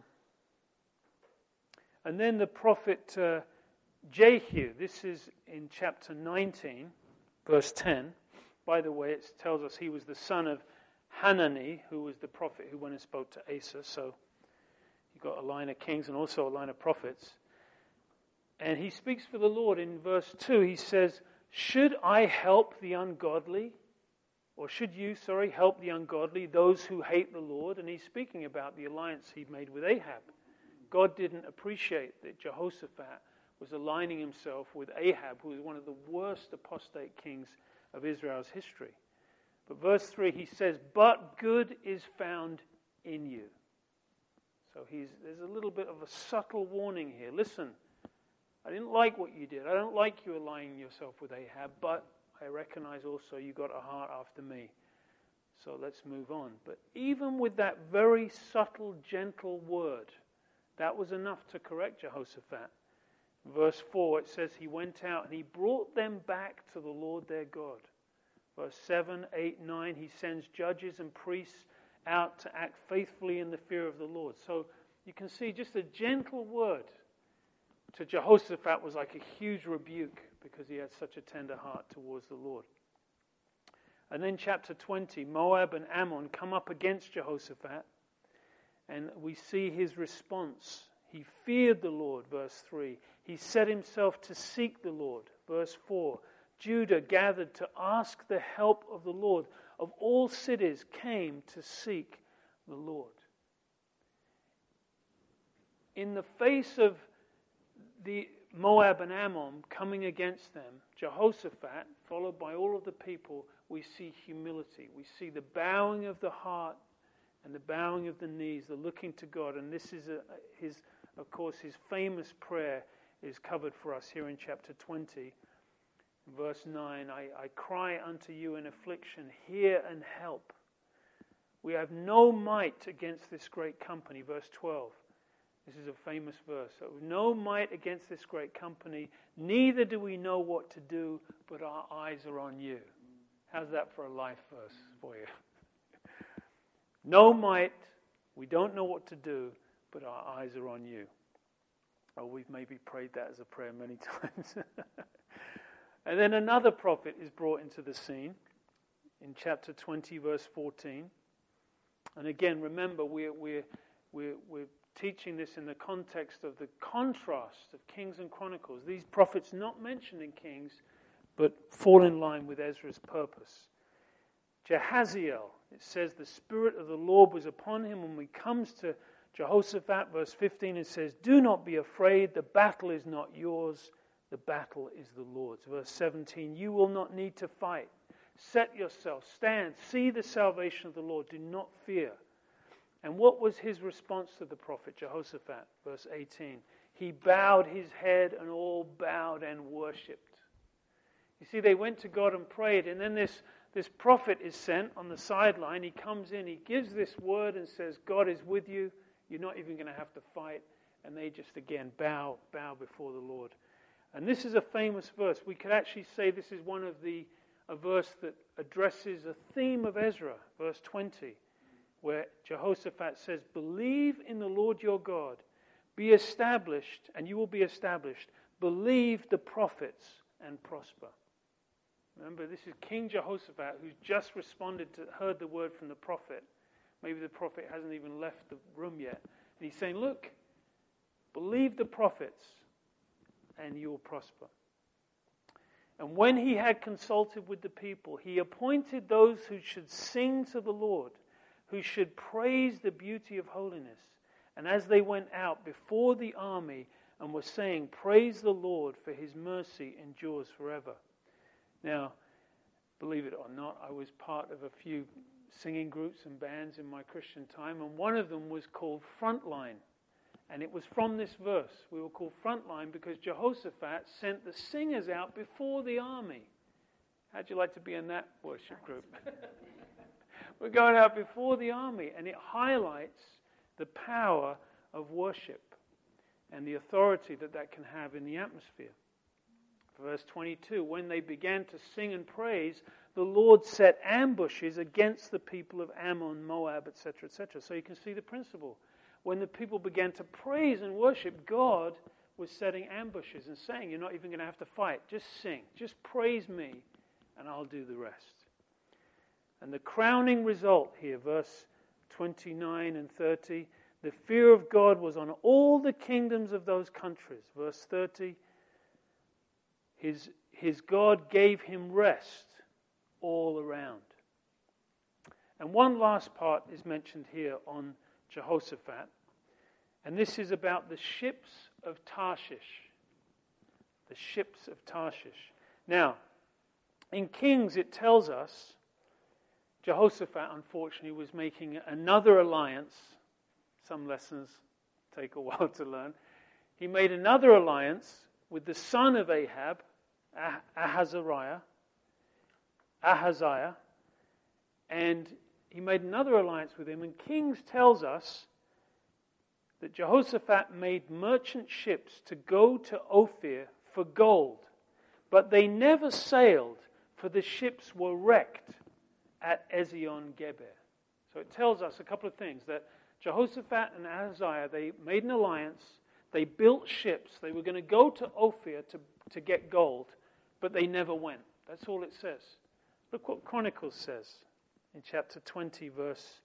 and then the prophet uh, Jehu. This is in chapter nineteen, verse ten. By the way, it tells us he was the son of Hanani, who was the prophet who went and spoke to Asa. So you've got a line of kings and also a line of prophets. And he speaks for the Lord in verse two. He says, should I help the ungodly? Or should you, sorry, help the ungodly, those who hate the Lord? And he's speaking about the alliance he'd made with Ahab. God didn't appreciate that Jehoshaphat was aligning himself with Ahab, who was one of the worst apostate kings of Israel's history. But verse three, he says, but good is found in you. So he's, there's a little bit of a subtle warning here. Listen, I didn't like what you did. I don't like you aligning yourself with Ahab, but I recognize also you got a heart after me. So let's move on. But even with that very subtle, gentle word, that was enough to correct Jehoshaphat. In verse four, it says he went out and he brought them back to the Lord their God. Verse seven, eight, nine, he sends judges and priests out to act faithfully in the fear of the Lord. So you can see just a gentle word to Jehoshaphat was like a huge rebuke because he had such a tender heart towards the Lord. And then chapter twenty, Moab and Ammon come up against Jehoshaphat, and we see his response. He feared the Lord, verse three. He set himself to seek the Lord, verse four. Judah gathered to ask the help of the Lord. Of all cities came to seek the Lord. In the face of the Moab and Ammon coming against them, Jehoshaphat, followed by all of the people, we see humility. We see the bowing of the heart and the bowing of the knees, the looking to God. And this is a, his, of course, his famous prayer is covered for us here in chapter twenty. Verse nine, I, I cry unto you in affliction, hear and help. We have no might against this great company. Verse twelve, this is a famous verse. So, no might against this great company, neither do we know what to do, but our eyes are on you. How's that for a life verse for you? No might, we don't know what to do, but our eyes are on you. Oh, we've maybe prayed that as a prayer many times. And then another prophet is brought into the scene in chapter twenty, verse fourteen. And again, remember, we're, we're, we're, we're teaching this in the context of the contrast of Kings and Chronicles. These prophets not mentioned in Kings, but fall in line with Ezra's purpose. Jehaziel, it says, the Spirit of the Lord was upon him. When we comes to Jehoshaphat, verse fifteen, it says, do not be afraid, the battle is not yours, the battle is the Lord's. Verse seventeen, you will not need to fight. Set yourself, stand, see the salvation of the Lord, do not fear. And what was his response to the prophet Jehoshaphat? Verse eighteen, he bowed his head and all bowed and worshipped. You see, they went to God and prayed, and then this, this prophet is sent on the sideline. He comes in, he gives this word and says, God is with you, you're not even going to have to fight. And they just again bow, bow before the Lord. And this is a famous verse. We could actually say this is one of the, a verse that addresses a theme of Ezra, verse twenty, where Jehoshaphat says, believe in the Lord your God, be established, and you will be established. Believe the prophets and prosper. Remember, this is King Jehoshaphat who's just responded to, heard the word from the prophet. Maybe the prophet hasn't even left the room yet. And he's saying, look, believe the prophets and you will prosper. And when he had consulted with the people, he appointed those who should sing to the Lord, who should praise the beauty of holiness. And as they went out before the army and were saying, praise the Lord, for his mercy endures forever. Now, believe it or not, I was part of a few singing groups and bands in my Christian time, and one of them was called Frontline. And it was from this verse. We were called Frontline because Jehoshaphat sent the singers out before the army. How'd you like to be in that worship group? We're going out before the army, and it highlights the power of worship and the authority that that can have in the atmosphere. Verse twenty-two, when they began to sing and praise, the Lord set ambushes against the people of Ammon, Moab, et cetera, et cetera. So you can see the principle. When the people began to praise and worship, God was setting ambushes and saying, you're not even going to have to fight. Just sing. Just praise me, and I'll do the rest. And the crowning result here, verse twenty-nine and thirty, the fear of God was on all the kingdoms of those countries. Verse thirty, his, his God gave him rest all around. And one last part is mentioned here on Jehoshaphat. And this is about the ships of Tarshish. The ships of Tarshish. Now, in Kings it tells us Jehoshaphat, unfortunately, was making another alliance. Some lessons take a while to learn. He made another alliance with the son of Ahab, Ahaziah, Ahaziah, and he made another alliance with him. And Kings tells us that Jehoshaphat made merchant ships to go to Ophir for gold, but they never sailed, for the ships were wrecked at Ezion-Geber. So it tells us a couple of things, that Jehoshaphat and Ahaziah, they made an alliance, they built ships, they were going to go to Ophir to, to get gold, but they never went. That's all it says. Look what Chronicles says in chapter twenty, verse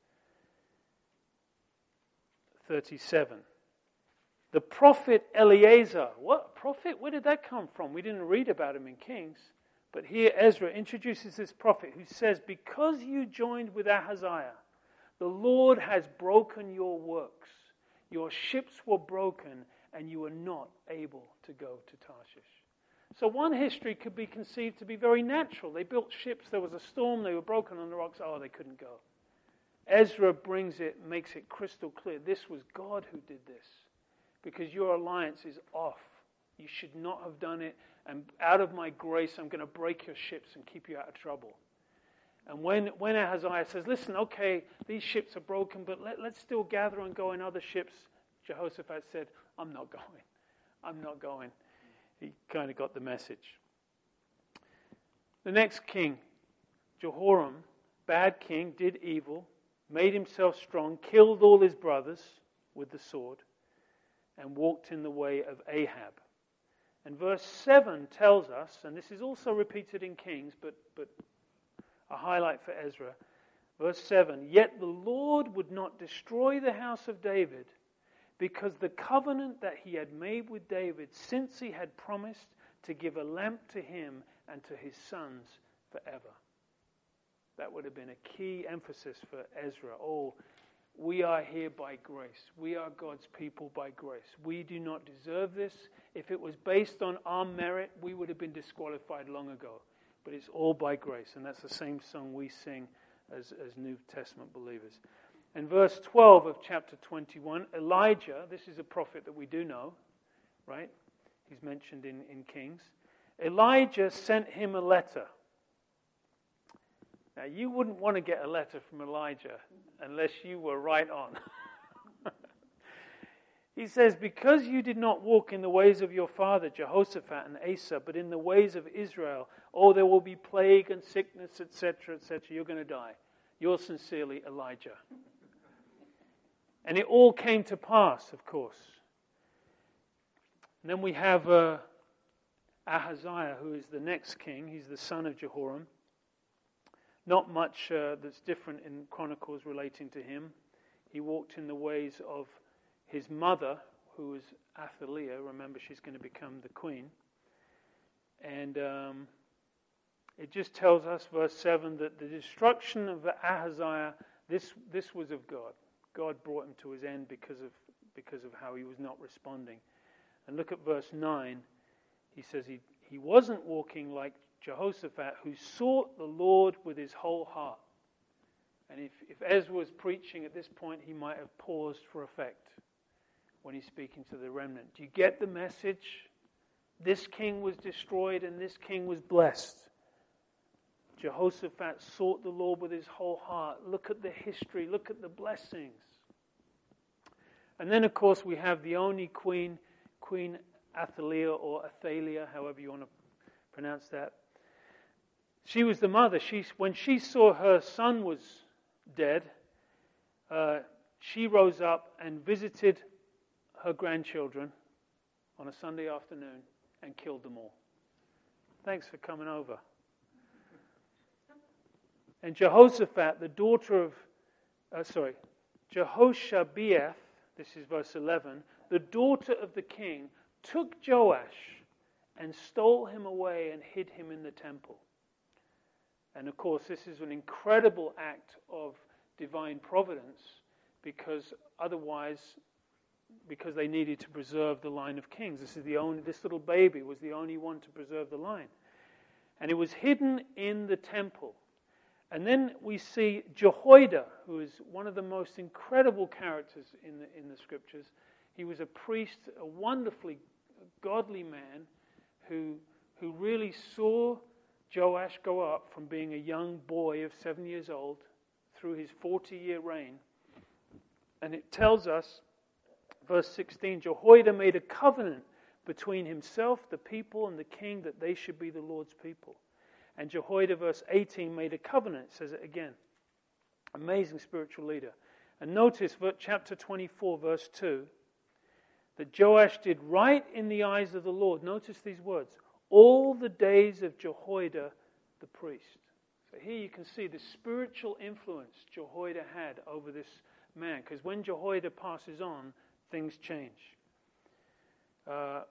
thirty-seven. The prophet Eleazar. What prophet? Where did that come from? We didn't read about him in Kings. But here Ezra introduces this prophet who says, because you joined with Ahaziah, the Lord has broken your works. Your ships were broken and you were not able to go to Tarshish. So one history could be conceived to be very natural. They built ships, there was a storm, they were broken on the rocks, oh, they couldn't go. Ezra brings it, makes it crystal clear. This was God who did this. Because your alliance is off. You should not have done it. And out of my grace, I'm going to break your ships and keep you out of trouble. And when, when Ahaziah says, listen, okay, these ships are broken, but let, let's still gather and go in other ships, Jehoshaphat said, I'm not going. I'm not going. He kind of got the message. The next king, Jehoram, bad king, did evil, made himself strong, killed all his brothers with the sword, and walked in the way of Ahab. And verse seven tells us, and this is also repeated in Kings, but, but a highlight for Ezra. Verse seven, yet the Lord would not destroy the house of David, because the covenant that he had made with David, since he had promised to give a lamp to him and to his sons forever. That would have been a key emphasis for Ezra. Oh, we are here by grace. We are God's people by grace. We do not deserve this. If it was based on our merit, we would have been disqualified long ago. But it's all by grace, and that's the same song we sing as, as New Testament believers. In verse twelve of chapter twenty-one, Elijah, this is a prophet that we do know, right? He's mentioned in, in Kings. Elijah sent him a letter. Now, you wouldn't want to get a letter from Elijah unless you were right on. He says, because you did not walk in the ways of your father Jehoshaphat and Asa, but in the ways of Israel, oh, there will be plague and sickness, et cetera, et cetera. You're going to die. Yours sincerely, Elijah. And it all came to pass, of course. And then we have uh, Ahaziah, who is the next king. He's the son of Jehoram. Not much uh, that's different in Chronicles relating to him. He walked in the ways of his mother, who was Athaliah. Remember, she's going to become the queen. And um, it just tells us, verse seven, that the destruction of Ahaziah, this, this was of God. God brought him to his end because of because of how he was not responding. And look at verse nine. He says he, he wasn't walking like Jehoshaphat, who sought the Lord with his whole heart. And if, if Ezra was preaching at this point, he might have paused for effect when he's speaking to the remnant. Do you get the message? This king was destroyed and this king was blessed. Jehoshaphat sought the Lord with his whole heart. Look at the history. Look at the blessings. And then, of course, we have the only queen, Queen Athaliah or Athaliah, however you want to pronounce that. She was the mother. She, when she saw her son was dead, uh, she rose up and visited her grandchildren on a Sunday afternoon and killed them all. Thanks for coming over. And Jehoshaphat, the daughter of, uh, sorry, Jehoshabeath, this is verse eleven, the daughter of the king, took Joash and stole him away and hid him in the temple. And of course, this is an incredible act of divine providence, because otherwise, because they needed to preserve the line of kings. This is the only, this little baby was the only one to preserve the line. And it was hidden in the temple. And then we see Jehoiada, who is one of the most incredible characters in the, in the scriptures. He was a priest, a wonderfully godly man who, who really saw Joash go up from being a young boy of seven years old through his forty-year reign. And it tells us, verse sixteen, Jehoiada made a covenant between himself, the people, and the king that they should be the Lord's people. And Jehoiada, verse eighteen, made a covenant, says it again. Amazing spiritual leader. And notice chapter twenty-four, verse two, that Joash did right in the eyes of the Lord. Notice these words. All the days of Jehoiada the priest. So here you can see the spiritual influence Jehoiada had over this man. Because when Jehoiada passes on, things change. Uh,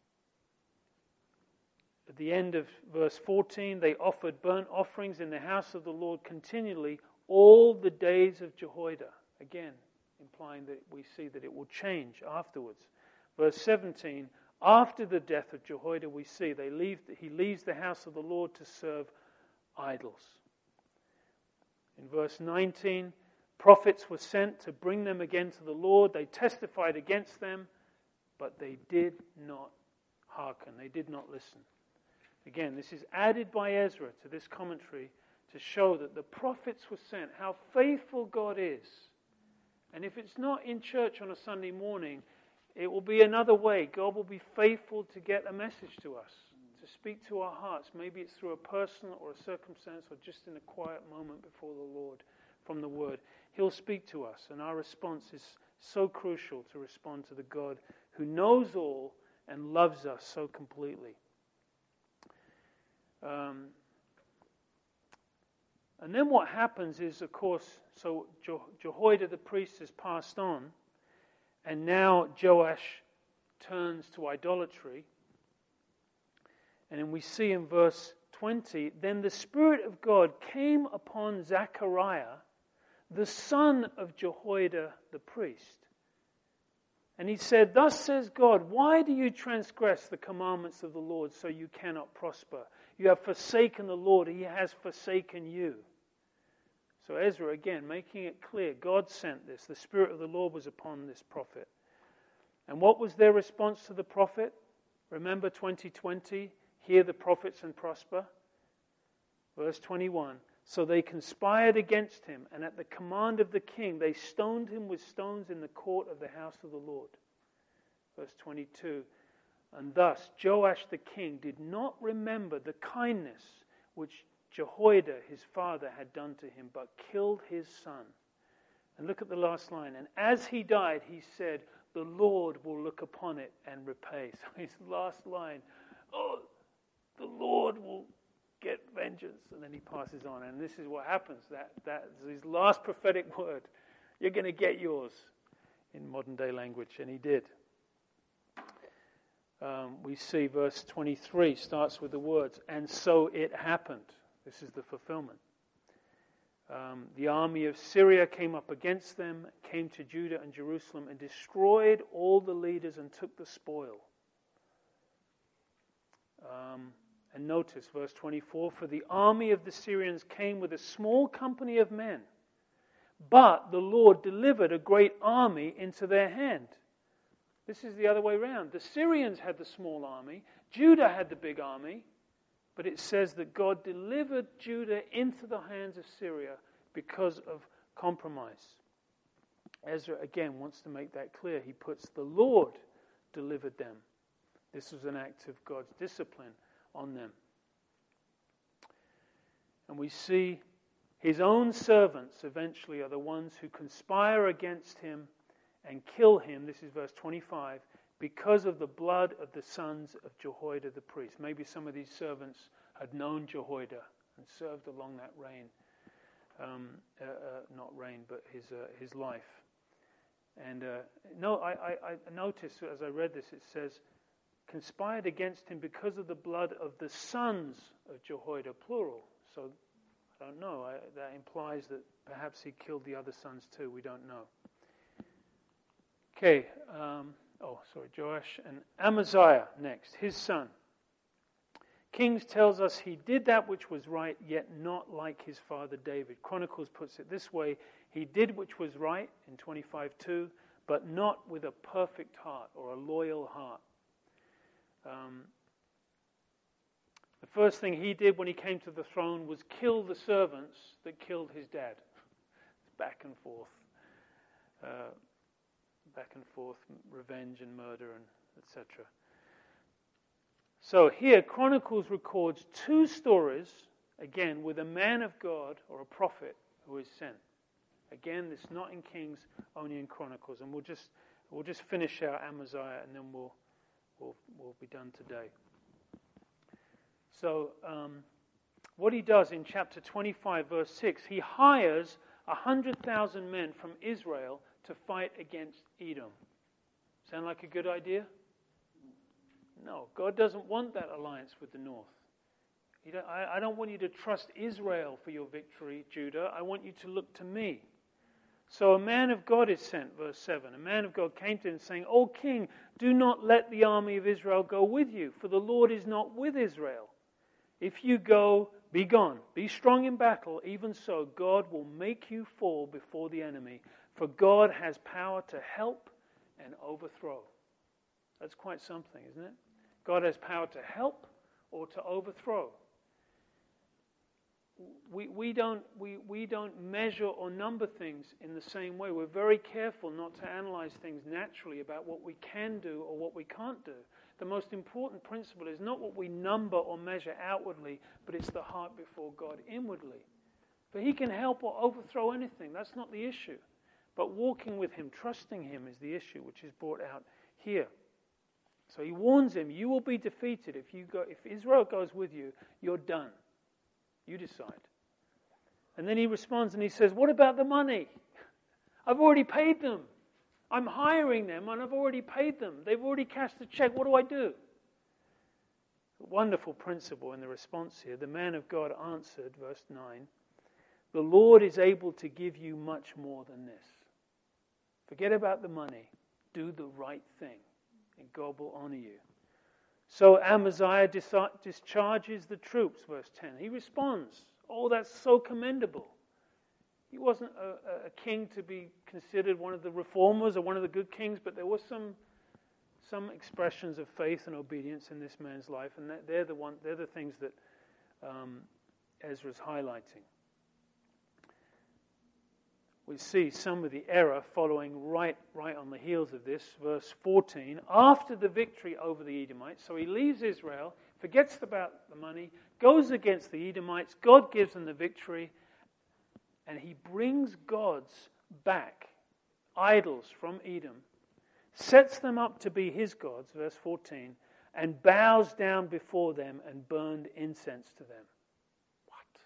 At the end of verse fourteen, they offered burnt offerings in the house of the Lord continually all the days of Jehoiada. Again, implying that we see that it will change afterwards. Verse seventeen, after the death of Jehoiada, we see they leave, he leaves the house of the Lord to serve idols. In verse nineteen, prophets were sent to bring them again to the Lord. They testified against them, but they did not hearken. They did not listen. Again, this is added by Ezra to this commentary to show that the prophets were sent, how faithful God is. And if it's not in church on a Sunday morning, it will be another way. God will be faithful to get a message to us, to speak to our hearts. Maybe it's through a person or a circumstance or just in a quiet moment before the Lord from the Word. He'll speak to us, and our response is so crucial to respond to the God who knows all and loves us so completely. Um, and then what happens is, of course, so Je- Jehoiada the priest has passed on, and now Joash turns to idolatry. And then we see in verse twenty, then the Spirit of God came upon Zechariah, the son of Jehoiada the priest. And he said, thus says God, why do you transgress the commandments of the Lord so you cannot prosper? You have forsaken the Lord, He has forsaken you. So Ezra, again, making it clear, God sent this. The Spirit of the Lord was upon this prophet. And what was their response to the prophet? Remember twenty twenty, hear the prophets and prosper. Verse twenty-one, so they conspired against him, and at the command of the king, they stoned him with stones in the court of the house of the Lord. Verse twenty-two, and thus Joash the king did not remember the kindness which Jehoiada his father had done to him, but killed his son. And look at the last line. And as he died, he said, the Lord will look upon it and repay. So his last line, oh, the Lord will get vengeance. And then he passes on. And this is what happens. That That's his last prophetic word. You're going to get yours in modern day language. And he did. Um, we see verse twenty-three starts with the words, and so it happened. This is the fulfillment. Um, the army of Syria came up against them, came to Judah and Jerusalem, and destroyed all the leaders and took the spoil. Um, and notice verse twenty-four, for the army of the Syrians came with a small company of men, but the Lord delivered a great army into their hand. This is the other way around. The Syrians had the small army, Judah had the big army, but it says that God delivered Judah into the hands of Syria because of compromise. Ezra again wants to make that clear. He puts the Lord delivered them. This was an act of God's discipline on them. And we see his own servants eventually are the ones who conspire against him and kill him. This is verse twenty-five. Because of the blood of the sons of Jehoiada the priest. Maybe some of these servants had known Jehoiada and served along that reign. Um, uh, uh, not reign, but his uh, his life. And uh, no, I, I, I noticed as I read this, it says, conspired against him because of the blood of the sons of Jehoiada, plural. So, I don't know. I, that implies that perhaps he killed the other sons too. We don't know. Okay, um... Oh, sorry, Joash and Amaziah next, his son. Kings tells us he did that which was right, yet not like his father David. Chronicles puts it this way, he did which was right in twenty-five two, but not with a perfect heart or a loyal heart. Um, the first thing he did when he came to the throne was kill the servants that killed his dad. Back and forth. Uh, back and forth, revenge and murder, and et cetera. So here, Chronicles records two stories, again, with a man of God or a prophet who is sent. Again, it's not in Kings, only in Chronicles, and we'll just we'll just finish our Amaziah, and then we'll we'll we'll be done today. So, um, what he does in chapter twenty-five, verse six, he hires a hundred thousand men from Israel to fight against Edom. Sound like a good idea? No, God doesn't want that alliance with the north. He don't, I, I don't want you to trust Israel for your victory, Judah. I want you to look to me. So a man of God is sent, verse seven. A man of God came to him saying, O king, do not let the army of Israel go with you, for the Lord is not with Israel. If you go, be gone. Be strong in battle. Even so, God will make you fall before the enemy. For God has power to help and overthrow. That's quite something, isn't it? God has power to help or to overthrow. We we don't we, we don't measure or number things in the same way. We're very careful not to analyze things naturally about what we can do or what we can't do. the most important principle is not what we number or measure outwardly, but it's the heart before God inwardly. For he can help or overthrow anything. That's not the issue. But walking with him, trusting him is the issue, which is brought out here. So he warns him, you will be defeated. If you go, if Israel goes with you, you're done. You decide. And then he responds and he says, what about the money? I've already paid them. I'm hiring them and I've already paid them. They've already cashed the check. What do I do? A wonderful principle in the response here. The man of God answered, verse nine, the Lord is able to give you much more than this. Forget about the money. Do the right thing, and God will honor you. So Amaziah dis- discharges the troops, verse ten. He responds, oh, that's so commendable. He wasn't a, a king to be considered one of the reformers or one of the good kings, but there were some some expressions of faith and obedience in this man's life, and they're the one. They're the things that um, Ezra's highlighting. We see some of the error following right, right on the heels of this. Verse fourteen, after the victory over the Edomites, so he leaves Israel, forgets about the money, goes against the Edomites, God gives them the victory, and he brings gods back, idols from Edom, sets them up to be his gods, verse fourteen, and bows down before them and burned incense to them. What?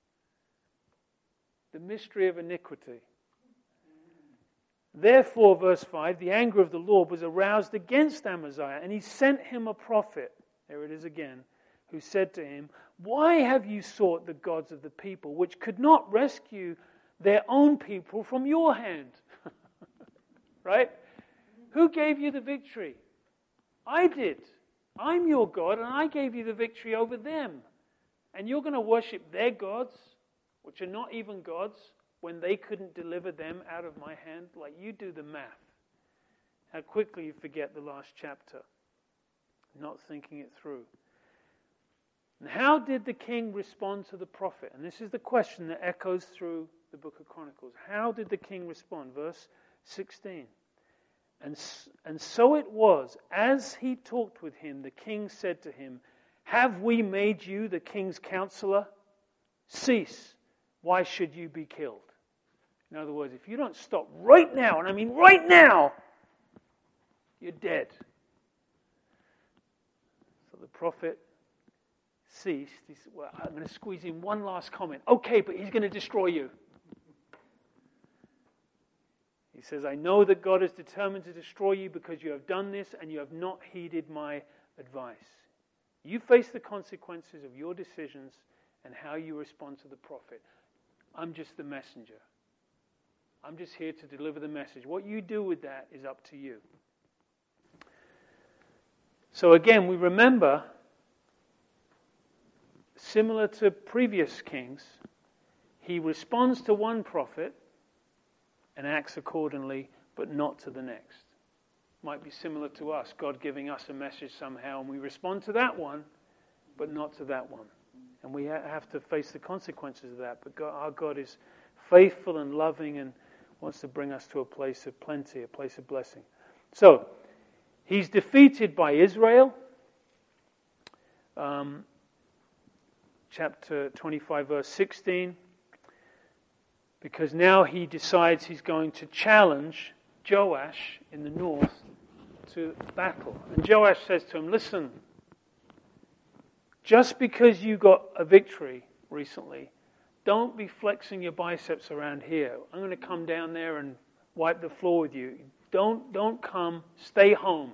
The mystery of iniquity. Therefore, verse five, the anger of the Lord was aroused against Amaziah, and he sent him a prophet, there it is again, who said to him, why have you sought the gods of the people, which could not rescue their own people from your hand? Right? Who gave you the victory? I did. I'm your God, and I gave you the victory over them. And you're going to worship their gods, which are not even gods, when they couldn't deliver them out of my hand? Like, you do the math. How quickly you forget the last chapter, not thinking it through. And how did the king respond to the prophet? And this is the question that echoes through the book of Chronicles. How did the king respond? Verse sixteen. And, and so it was, as he talked with him, the king said to him, have we made you the king's counselor? Cease. Why should you be killed? In other words, if you don't stop right now, and I mean right now, you're dead. So the prophet ceased. He said, well, I'm going to squeeze in one last comment. Okay, but he's going to destroy you. He says, I know that God is determined to destroy you because you have done this and you have not heeded my advice. You face the consequences of your decisions and how you respond to the prophet. I'm just the messenger. I'm just here to deliver the message. What you do with that is up to you. So again, we remember, similar to previous kings, he responds to one prophet and acts accordingly, but not to the next. Might be similar to us, God giving us a message somehow, and we respond to that one, but not to that one. And we have to face the consequences of that. But God, our God is faithful and loving and wants to bring us to a place of plenty, a place of blessing. So, he's defeated by Israel. Um, chapter twenty-five, verse sixteen. Because now he decides he's going to challenge Joash in the north to battle. And Joash says to him, listen, just because you got a victory recently, don't be flexing your biceps around here. I'm going to come down there and wipe the floor with you. Don't, don't come. Stay home.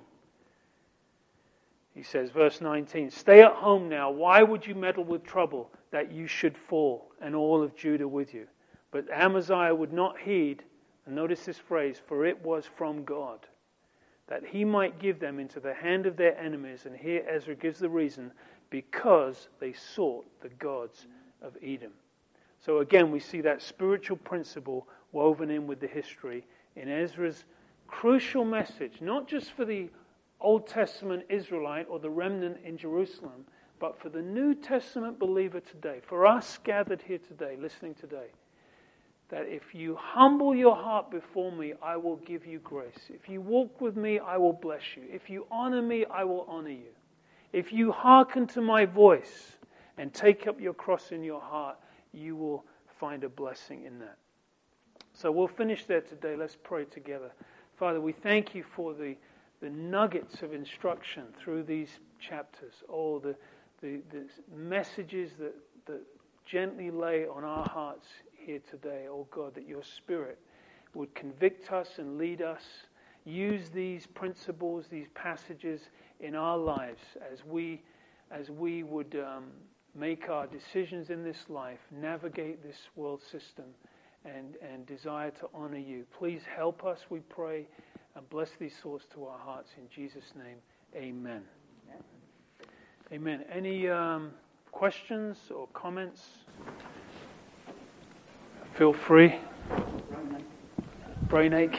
He says, verse nineteen, stay at home now. Why would you meddle with trouble that you should fall, and all of Judah with you? But Amaziah would not heed, and notice this phrase, for it was from God, that he might give them into the hand of their enemies. And here Ezra gives the reason, because they sought the gods of Edom. So again, we see that spiritual principle woven in with the history in Ezra's crucial message, not just for the Old Testament Israelite or the remnant in Jerusalem, but for the New Testament believer today, for us gathered here today, listening today, that if you humble your heart before me, I will give you grace. If you walk with me, I will bless you. If you honor me, I will honor you. If you hearken to my voice and take up your cross in your heart, you will find a blessing in that. So we'll finish there today. Let's pray together. Father, we thank you for the, the nuggets of instruction through these chapters. Oh, the, the, the messages that, that gently lay on our hearts here today. Oh God, that your Spirit would convict us and lead us. Use these principles, these passages in our lives as we, as we would um, make our decisions in this life, navigate this world system, and, and desire to honor you. Please help us, we pray, and bless these thoughts to our hearts. In Jesus' name, amen. Amen. Any um, questions or comments? Feel free. Brain ache.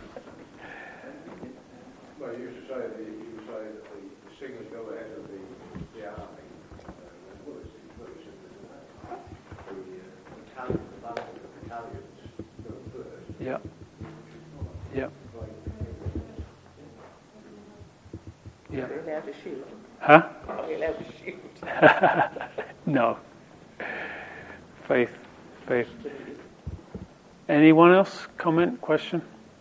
Well, you used to say that you would say that the, the singers go ahead of the, the army. Uh, what is it? What is it? The battalion, the battalions go first. Yeah. Yeah. Yeah. Are they allowed to shoot? Huh? Are they allowed to shoot? No. Faith. Faith. Anyone else? Comment? Question?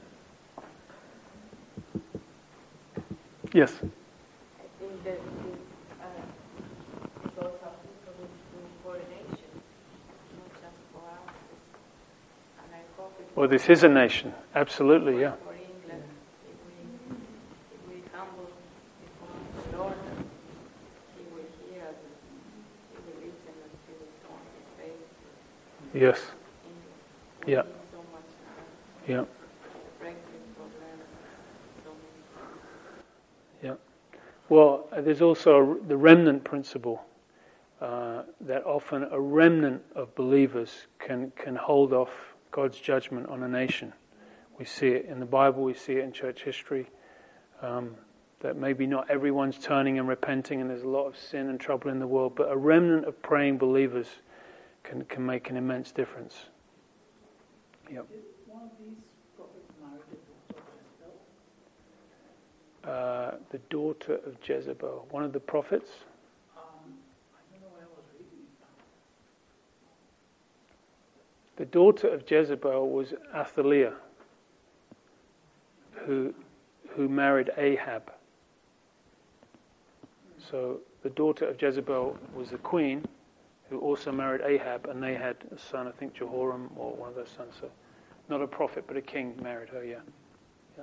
Yes. I think that this uh, is also applicable to coronation, not just for us. And I hope it Well, this is a nation. Absolutely, yeah. for England, if we, if we humble before the Lord, He will hear us, He will listen, and He will turn His face to Yes. England. We Yeah. need so much uh, Yeah. Brexit problems, so many. Yeah. Well, uh, there's also the remnant principle uh, that often a remnant of believers can, can hold off God's judgment on a nation. We see it in the Bible, we see it in church history, um, that maybe not everyone's turning and repenting and there's a lot of sin and trouble in the world, but a remnant of praying believers can, can make an immense difference. Yep. Did one of these prophets marry the daughter of Jezebel? Uh, the daughter of Jezebel, one of the prophets. Um, I don't know where I was reading it. The daughter of Jezebel was Athaliah, who who married Ahab. So the daughter of Jezebel was the queen, who also married Ahab, and they had a son, I think Jehoram, or one of their sons. So not a prophet, but a king married her, yeah. yeah.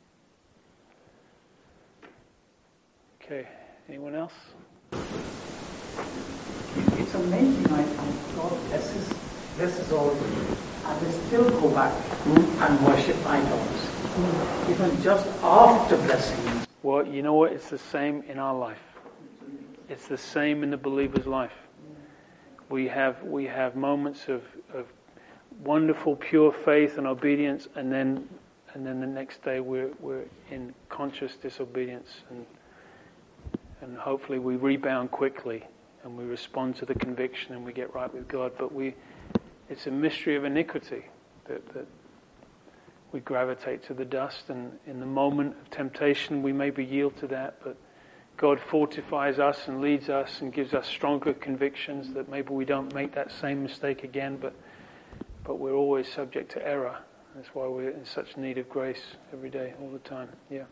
Okay, anyone else? It's amazing, I think. God blesses, blesses all of them, and they still go back and worship idols, even just after blessing. Well, you know what? It's the same in our life. It's the same in the believer's life. We have we have moments of, of wonderful, pure faith and obedience, and then and then the next day we're we're in conscious disobedience, and and hopefully we rebound quickly and we respond to the conviction and we get right with God. But we, it's a mystery of iniquity that that we gravitate to the dust, and in the moment of temptation we maybe yield to that, but God fortifies us and leads us and gives us stronger convictions that maybe we don't make that same mistake again, but but we're always subject to error. That's why we're in such need of grace every day, all the time. Yeah.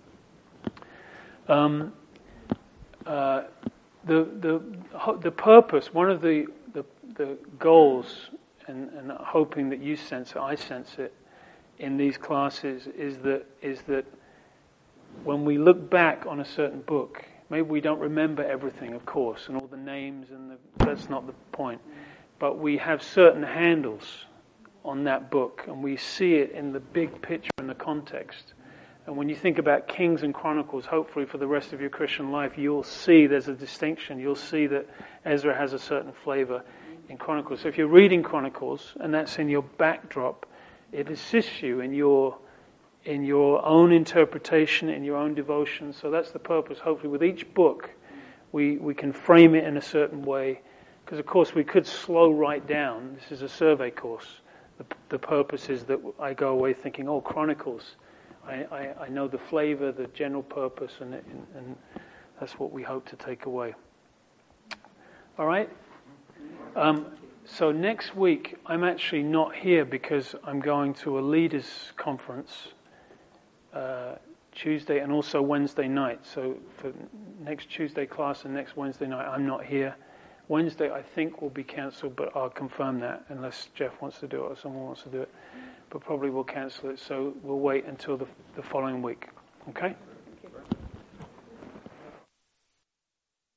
Um, uh, the the the purpose, one of the the, the goals, and, and hoping that you sense it, I sense it, in these classes is that is that. When we look back on a certain book, maybe we don't remember everything, of course, and all the names, and the, that's not the point. But we have certain handles on that book, and we see it in the big picture, in the context. And when you think about Kings and Chronicles, hopefully for the rest of your Christian life, you'll see there's a distinction. You'll see that Ezra has a certain flavor in Chronicles. So if you're reading Chronicles, and that's in your backdrop, it assists you in your in your own interpretation, in your own devotion. So that's the purpose. Hopefully with each book, we, we can frame it in a certain way. Because of course we could slow right down. This is a survey course. the, the purpose is that I go away thinking, oh, Chronicles, I, I, I know the flavor, the general purpose, and, and, and that's what we hope to take away. All right? Um, so next week, I'm actually not here because I'm going to a leaders' conference uh, Tuesday and also Wednesday night. So for next Tuesday class and next Wednesday night, I'm not here. Wednesday, I think, will be cancelled, but I'll confirm that unless Jeff wants to do it or someone wants to do it. But probably we'll cancel it, so we'll wait until the, the following week. Okay?